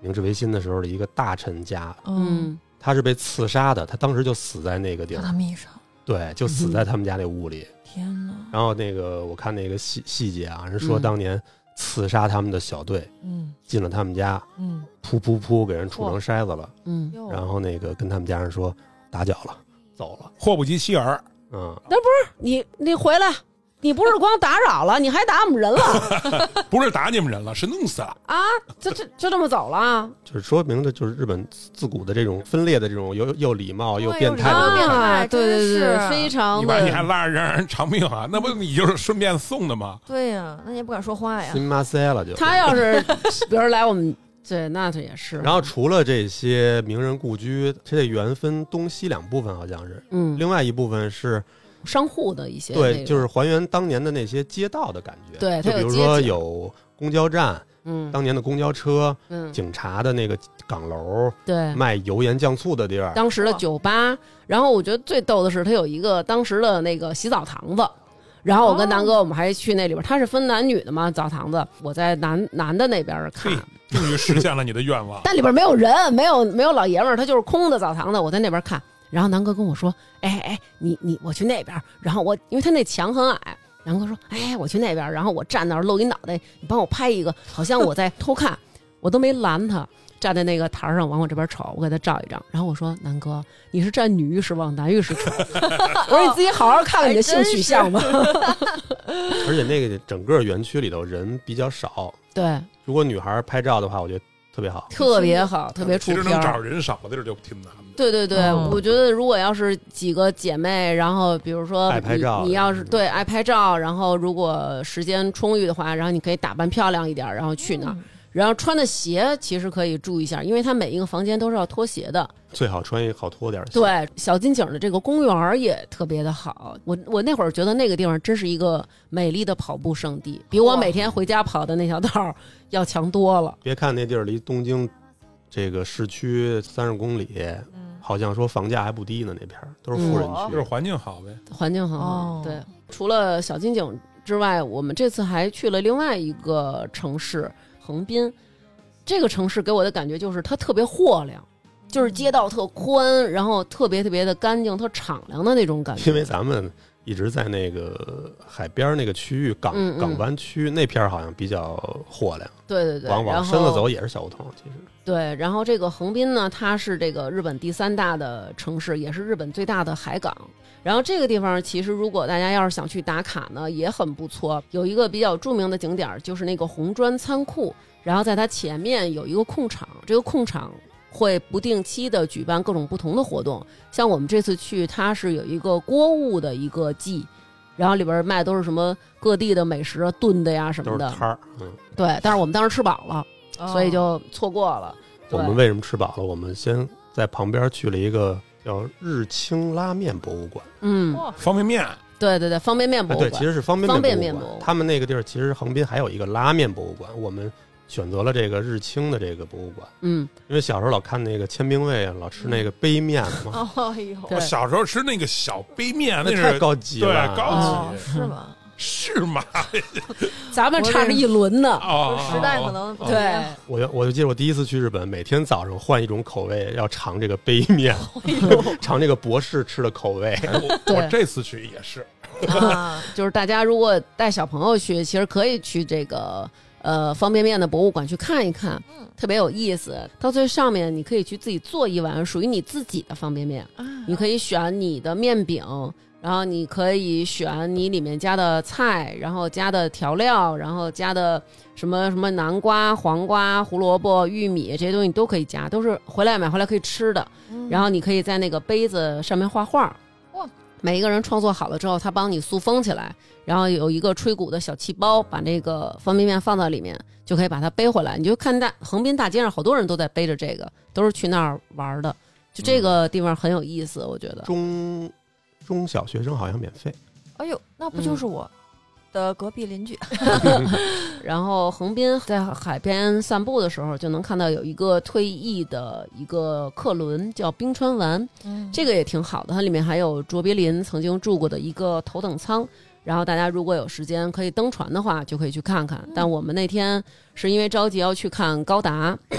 明治维新的时候的一个大臣家， 他是被刺杀的，他当时就死在那个地儿， 榻榻米上， 对，就死在他们家那屋里。 天哪！ 然后那个我看那个细节啊，人说当年刺杀他们的小队，进了他们家，噗噗噗给人杵成筛子了，然后那个跟他们家人说打搅了，走了， 祸不及妻儿。 那不是你回来。你不是光打扰了，你还打我们人了？ 不是打你们人了，是弄死了啊！就这么走了？ 就是说明的，就是日本自古的这种分裂的这种又礼貌又变态的啊！对，非常你还拉着让人偿命啊？那不你就是顺便送的吗？ 对呀，那你也不敢说话呀。 新马塞了就他要是比如来我们对，那他也是。 然后除了这些名人故居，这得原分东西两部分，好像是。另外一部分是。 商户的一些对，就是还原当年的那些街道的感觉。 对， 就比如说有公交站，当年的公交车，警察的那个岗楼， 对， 卖油盐酱醋的地儿， 当时的酒吧。然后我觉得最逗的是，它有一个当时的那个洗澡堂子。然后我跟南哥我们还去那里边，它是分男女的嘛，澡堂子。我在男的那边看， 终于实现了你的愿望。 但里边没有人，没有老爷们儿，它就是空的澡堂子。我在那边看。然后南哥跟我说：“哎，你我去那边。”然后因为他那墙很矮，南哥说：“哎，我去那边。”然后我站那儿露一脑袋，你帮我拍一个，好像我在偷看，我都没拦他，站在那个台上往我这边瞅，我给他照一张。然后我说：“南哥，你是站女浴室往男浴室瞅？”我说：“你自己好好看看你的性取向吧。” 而且那个整个园区里头人比较少， 对， 如果女孩拍照的话，我觉得。特别好， 特别好，特别出片。 其实能找人少的地儿就挺难的。 对，我觉得如果要是几个姐妹，然后比如说爱拍照， 你要是对爱拍照，然后如果时间充裕的话，然后你可以打扮漂亮一点，然后去那儿。然后穿的鞋其实可以注意一下，因为它每一个房间都是要脱鞋的， 最好穿一个好脱点的鞋。 对，小金井的这个公园也特别的好，我那会儿觉得那个地方真是一个美丽的跑步圣地，比我每天回家跑的那条道要强多了。 别看那地儿离东京这个市区30公里，好像说房价还不低呢，那边都是富人区， 就是环境好呗， 环境很好。对，除了小金井之外，我们这次还去了另外一个城市。横滨这个城市给我的感觉就是它特别豁亮，就是街道特宽，然后特别的干净，特敞亮的那种感觉。 因为咱们一直在那个海边那个区域，港湾区那片好像比较豁亮。对，往深了走也是小胡同，其实。 对，然后这个横滨呢，它是这个日本第3大的城市，也是日本最大的海港。然后这个地方其实如果大家要是想去打卡呢，也很不错。有一个比较著名的景点就是那个红砖仓库，然后在它前面有一个空场，这个空场会不定期的举办各种不同的活动。像我们这次去，它是有一个锅物的一个季，然后里边卖都是什么各地的美食啊，炖的呀什么的， 都是摊儿。 对，但是我们当时吃饱了，所以就错过了。 我们为什么吃饱了？我们先在旁边去了一个叫日清拉面博物馆。 方便面。 对，方便面博物馆。 对，其实是方便面博物馆。他们那个地儿其实横滨还有一个拉面博物馆，我们选择了这个日清的这个博物馆。因为小时候老看那个千兵卫啊，老吃那个杯面嘛。 我小时候吃那个小杯面，那太高级了， 对，高级是吗？ 是吗？ 咱们差着一轮呢。 时代可能对。 我就记得我第一次去日本，每天早上换一种口味，要尝这个杯面，尝这个博士吃的口味。 我这次去也是。 就是大家如果带小朋友去，其实可以去这个方便面的博物馆去看一看，特别有意思。到最上面你可以去自己做一碗属于你自己的方便面，你可以选你的面饼，然后你可以选你里面加的菜，然后加的调料，然后加的什么南瓜、黄瓜、胡萝卜、玉米这些东西你都可以加，都是买回来可以吃的。然后你可以在那个杯子上面画画，每一个人创作好了之后，他帮你塑封起来，然后有一个吹鼓的小气包，把那个方便面放到里面，就可以把它背回来。你就看横滨大街上好多人都在背着这个，都是去那儿玩的。就这个地方很有意思，我觉得。 中小学生好像免费。 哎呦，那不就是我的隔壁邻居？ 然后横滨在海边散步的时候，就能看到有一个退役的一个客轮叫冰川丸，这个也挺好的。它里面还有卓别林曾经住过的一个头等舱。然后大家如果有时间可以登船的话，就可以去看看。但我们那天是因为着急要去看高达，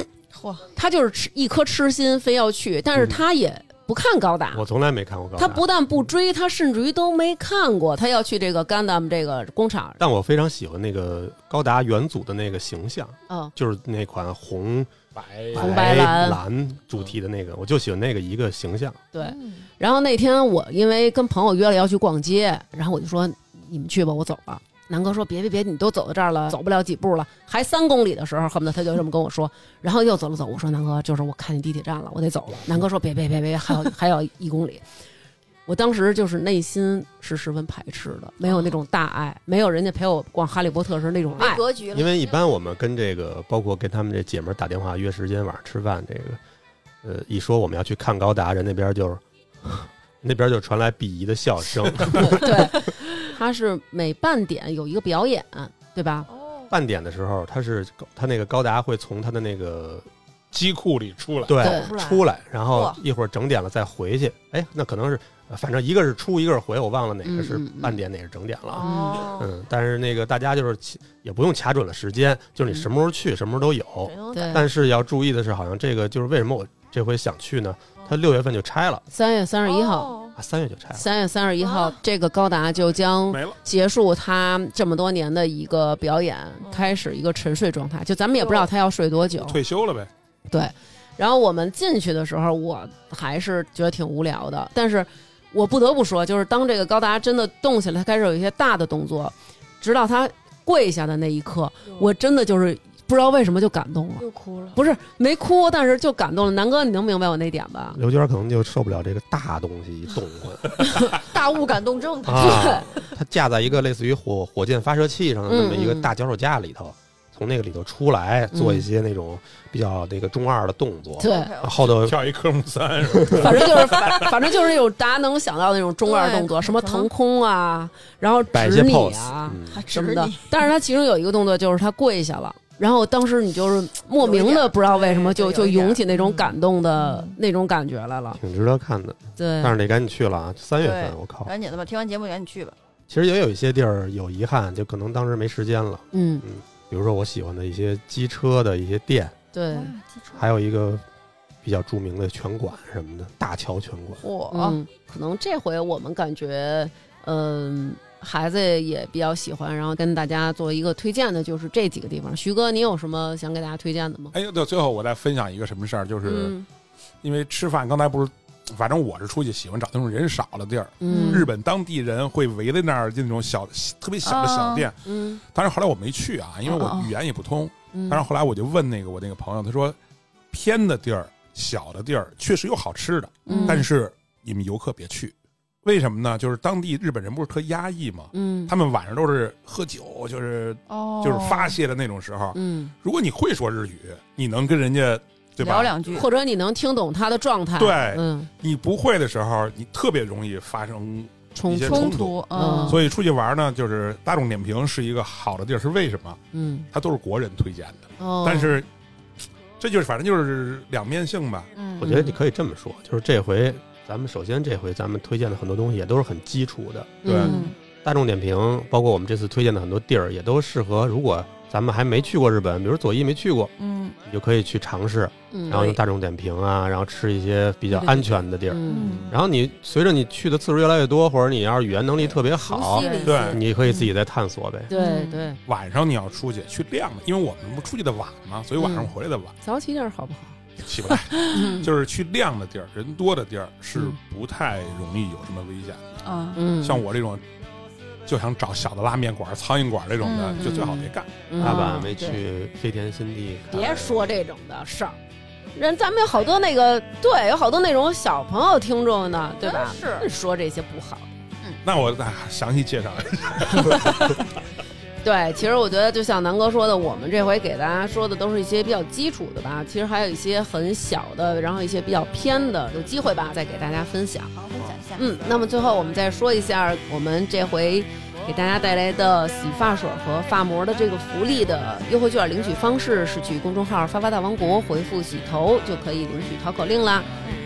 他就是一颗痴心非要去，但是他也不看高达， 我从来没看过高达。 他不但不追，他甚至于都没看过。他要去这个 Gundam 这个工厂， 但我非常喜欢那个高达元祖的那个形象，就是那款红白蓝主题的那个，我就喜欢那个一个形象。 对，然后那天我因为跟朋友约了要去逛街，然后我就说你们去吧，我走了。南哥说别，你都走到这儿了，走不了几步了，还3公里的时候，恨不得他就这么跟我说，然后又走了走。我说南哥，就是我看见地铁站了，我得走了。南哥说别，还有1公里。我当时就是内心是十分排斥的，没有那种大爱，没有人家陪我逛哈利波特时那种爱。 格局了。 因为一般我们跟这个，包括跟他们这姐们打电话约时间晚上吃饭，这个一说我们要去看高达，人那边就传来鄙夷的笑声。 对，他是每半点有一个表演，对吧？ 半点的时候，他那个高达会从他的那个机库里出来， 对，出来，然后一会儿整点了再回去。哎，那可能是，反正一个是出，一个是回，我忘了哪个是半点，哪个是整点了。但是那个大家就是也不用卡准了时间，就是你什么时候去，什么时候都有。但是要注意的是，好像这个就是为什么我这回想去呢？他6月份就拆了 ，3月31号 ，3月就拆了。 3月31号，这个高达就将结束他这么多年的一个表演，开始一个沉睡状态。就咱们也不知道他要睡多久， 退休了呗。 对。然后我们进去的时候，我还是觉得挺无聊的。但是我不得不说，就是当这个高达真的动起来，他开始有一些大的动作，直到他跪下的那一刻，我真的就是不知道为什么就感动了， 又哭了。 不是没哭，但是就感动了。南哥，你能明白我那点吧？ 刘娟可能就受不了这个大东西一动唤， 大物感动症。 它架在一个类似于火箭发射器上的那么一个大脚手架里头。从那个里头出来，做一些那种比较那个中二的动作， 对， 后头跳一科目3， 反正就是那种大家能想到的那种中二动作，什么腾空啊，然后指你啊什么的。但是他其中有一个动作就是他跪下了，然后当时你就是莫名的不知道为什么就涌起那种感动的那种感觉来了， 挺值得看的。 对， 但是得赶紧去了啊！3月份，我靠， 赶紧的吧，听完节目赶紧去吧。 其实也有一些地儿有遗憾，就可能当时没时间了。比如说我喜欢的一些机车的一些店， 对， 还有一个比较著名的拳馆什么的，大桥拳馆。 可能这回我们感觉，孩子也比较喜欢，然后跟大家做一个推荐的，就是这几个地方。徐哥，你有什么想给大家推荐的吗？ 哎，对，最后我再分享一个什么事儿，就是因为吃饭，刚才不是。反正我是出去喜欢找那种人少的地儿，日本当地人会围在那儿那种特别小的小店，当然后来我没去啊，因为我语言也不通。但是后来我就问我那个朋友，他说偏的地儿、小的地儿确实有好吃的，但是你们游客别去。为什么呢？就是当地日本人不是特压抑吗？他们晚上都是喝酒，就是发泄的那种时候。如果你会说日语，你能跟人家。对吧？ 聊两句， 或者你能听懂他的状态。 对，你不会的时候，你特别容易发生一些冲突。所以出去玩呢，就是大众点评是一个好的地儿，是为什么？它都是国人推荐的。但是这就是反正就是两面性吧。 我觉得你可以这么说，就是这回咱们推荐的很多东西也都是很基础的。 对， 大众点评包括我们这次推荐的很多地儿，也都适合如果。咱们还没去过日本，比如左一没去过，你就可以去尝试，然后用大众点评啊，然后吃一些比较安全的地儿。然后你随着你去的次数越来越多，或者你要是语言能力特别好， 对， 你可以自己再探索呗。 对对。 晚上你要出去亮的，因为我们不出去的晚嘛，所以晚上回来的晚。 早起点好不好？ 起不来，就是去亮的地儿、人多的地儿是不太容易有什么危险的。像我这种。就想找小的拉面馆、苍蝇馆这种的，就最好别干。 大阪没去飞田新地， 别说这种的事儿。咱们有好多有好多那种小朋友听众呢，对吧？是说这些不好。 那我再详细介绍一下。 对，其实我觉得就像南哥说的，我们这回给大家说的都是一些比较基础的吧，其实还有一些很小的，然后一些比较偏的，有机会吧再给大家分享。 好，分享一下。 那么最后我们再说一下我们这回给大家带来的洗发水和发膜的这个福利的优惠券领取方式是去公众号发发大王国回复洗头就可以领取淘口令啦。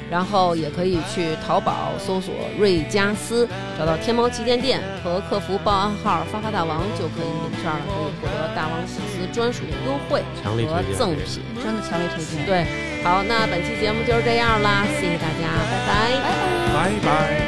然后也可以去淘宝搜索瑞加斯，找到天猫旗舰店和客服报暗号发发大王就可以领券了，可以获得大王粉丝专属的优惠和赠品， 真的强烈推荐。 对，好，那本期节目就是这样啦，谢谢大家，拜拜， 拜拜。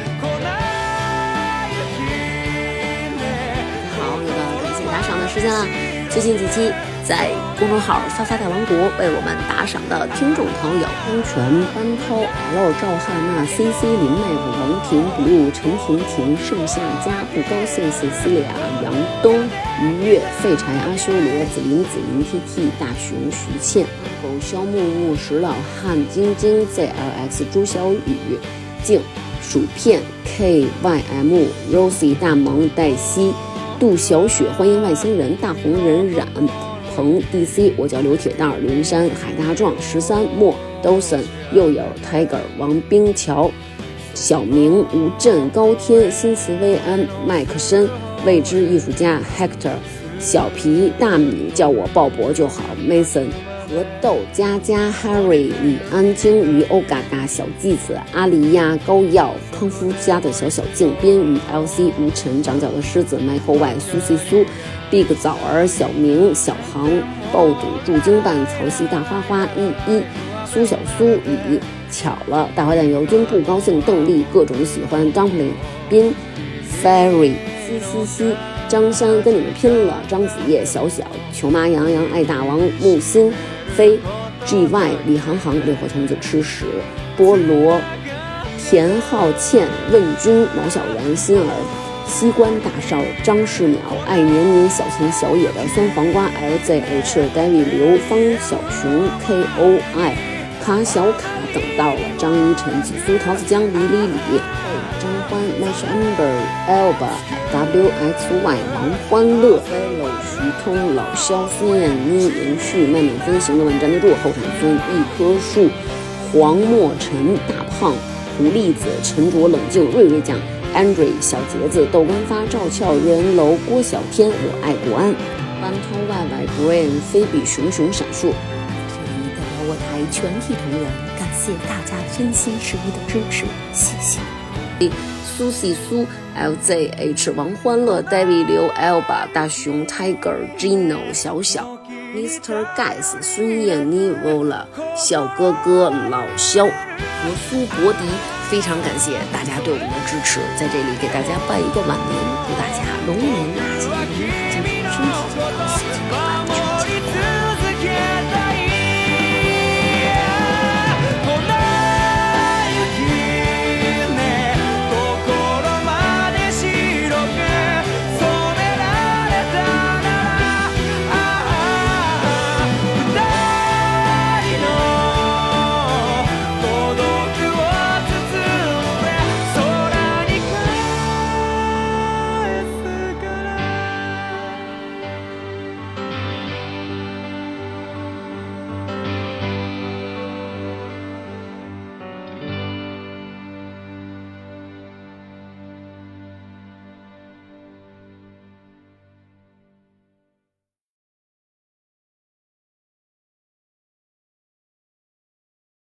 好，又到了感谢打赏的时间了。最近几期在公众号发发大王国为我们打赏的听众朋友：温泉、班涛、L、赵汉娜、CC、林妹夫、王婷、blue、陈婷婷、盛夏家、不高兴、Cecilia、杨东、于越、废柴、阿修罗、紫林、TT、大熊、徐倩、狗肖木木、石老汉、晶晶、ZLX、朱小雨、静、薯片、KYM、Rosie、大萌、黛西、杜小雪、欢迎外星人、大红人染、彭 DC、我叫刘铁蛋、刘云山、海大壮、13莫、Dawson、又有 Tiger、王冰桥、小明、吴镇、高天、新慈薇安、麦克申、未知艺术家 Hector、小皮、大米叫我鲍勃就好 Mason、和豆、佳佳、Harry、李安、鲸鱼、欧嘎嘎、小季子、阿里亚、高耀、康夫家的小小静、边宇、LC、吴晨、长脚的狮子、Michael Y、苏西苏、Big 枣儿、小明、小航、爆肚、驻京办、曹溪、大花花、一、苏小苏、李、巧了、大坏蛋姚军、不高兴、邓丽、各种喜欢、Dumpling、斌、Fairy、西、张山跟你们拼了、张子叶、小小、球妈杨洋、爱大王、木心、飞、GY、李航航、烈火童子吃屎、菠萝、田浩倩、问君、毛小然、心儿、西关大少、张世淼、爱年年、小秦小野的酸黄瓜 LZH、戴维刘、方小熊 KOI、卡小卡等到了张一晨、紫苏、桃子江、李、张欢、Nash Amber、Elba、WXY、王欢乐、Hello、徐通、老肖、孙燕妮、延续、慢慢分行的万站得住、后场村、一棵树、黄墨尘、大胖、狐狸子、沉着冷静、瑞酱、Andre、小杰子、豆干发、赵俏、人楼、郭小天、我爱国安、班涛、YY、Brian、菲比、熊闪烁。这里代表我台全体同仁，感谢大家真心实意的支持，谢谢。苏西苏、LZH、王欢乐、David 刘、Elba、大熊、Tiger、Gino、小Mr. Guys、孙燕妮、Vola、小哥哥、老肖和苏博迪，非常感谢大家对我们的支持，在这里给大家拜一个晚年，祝大家龙年大吉，龙马精神，身体健康。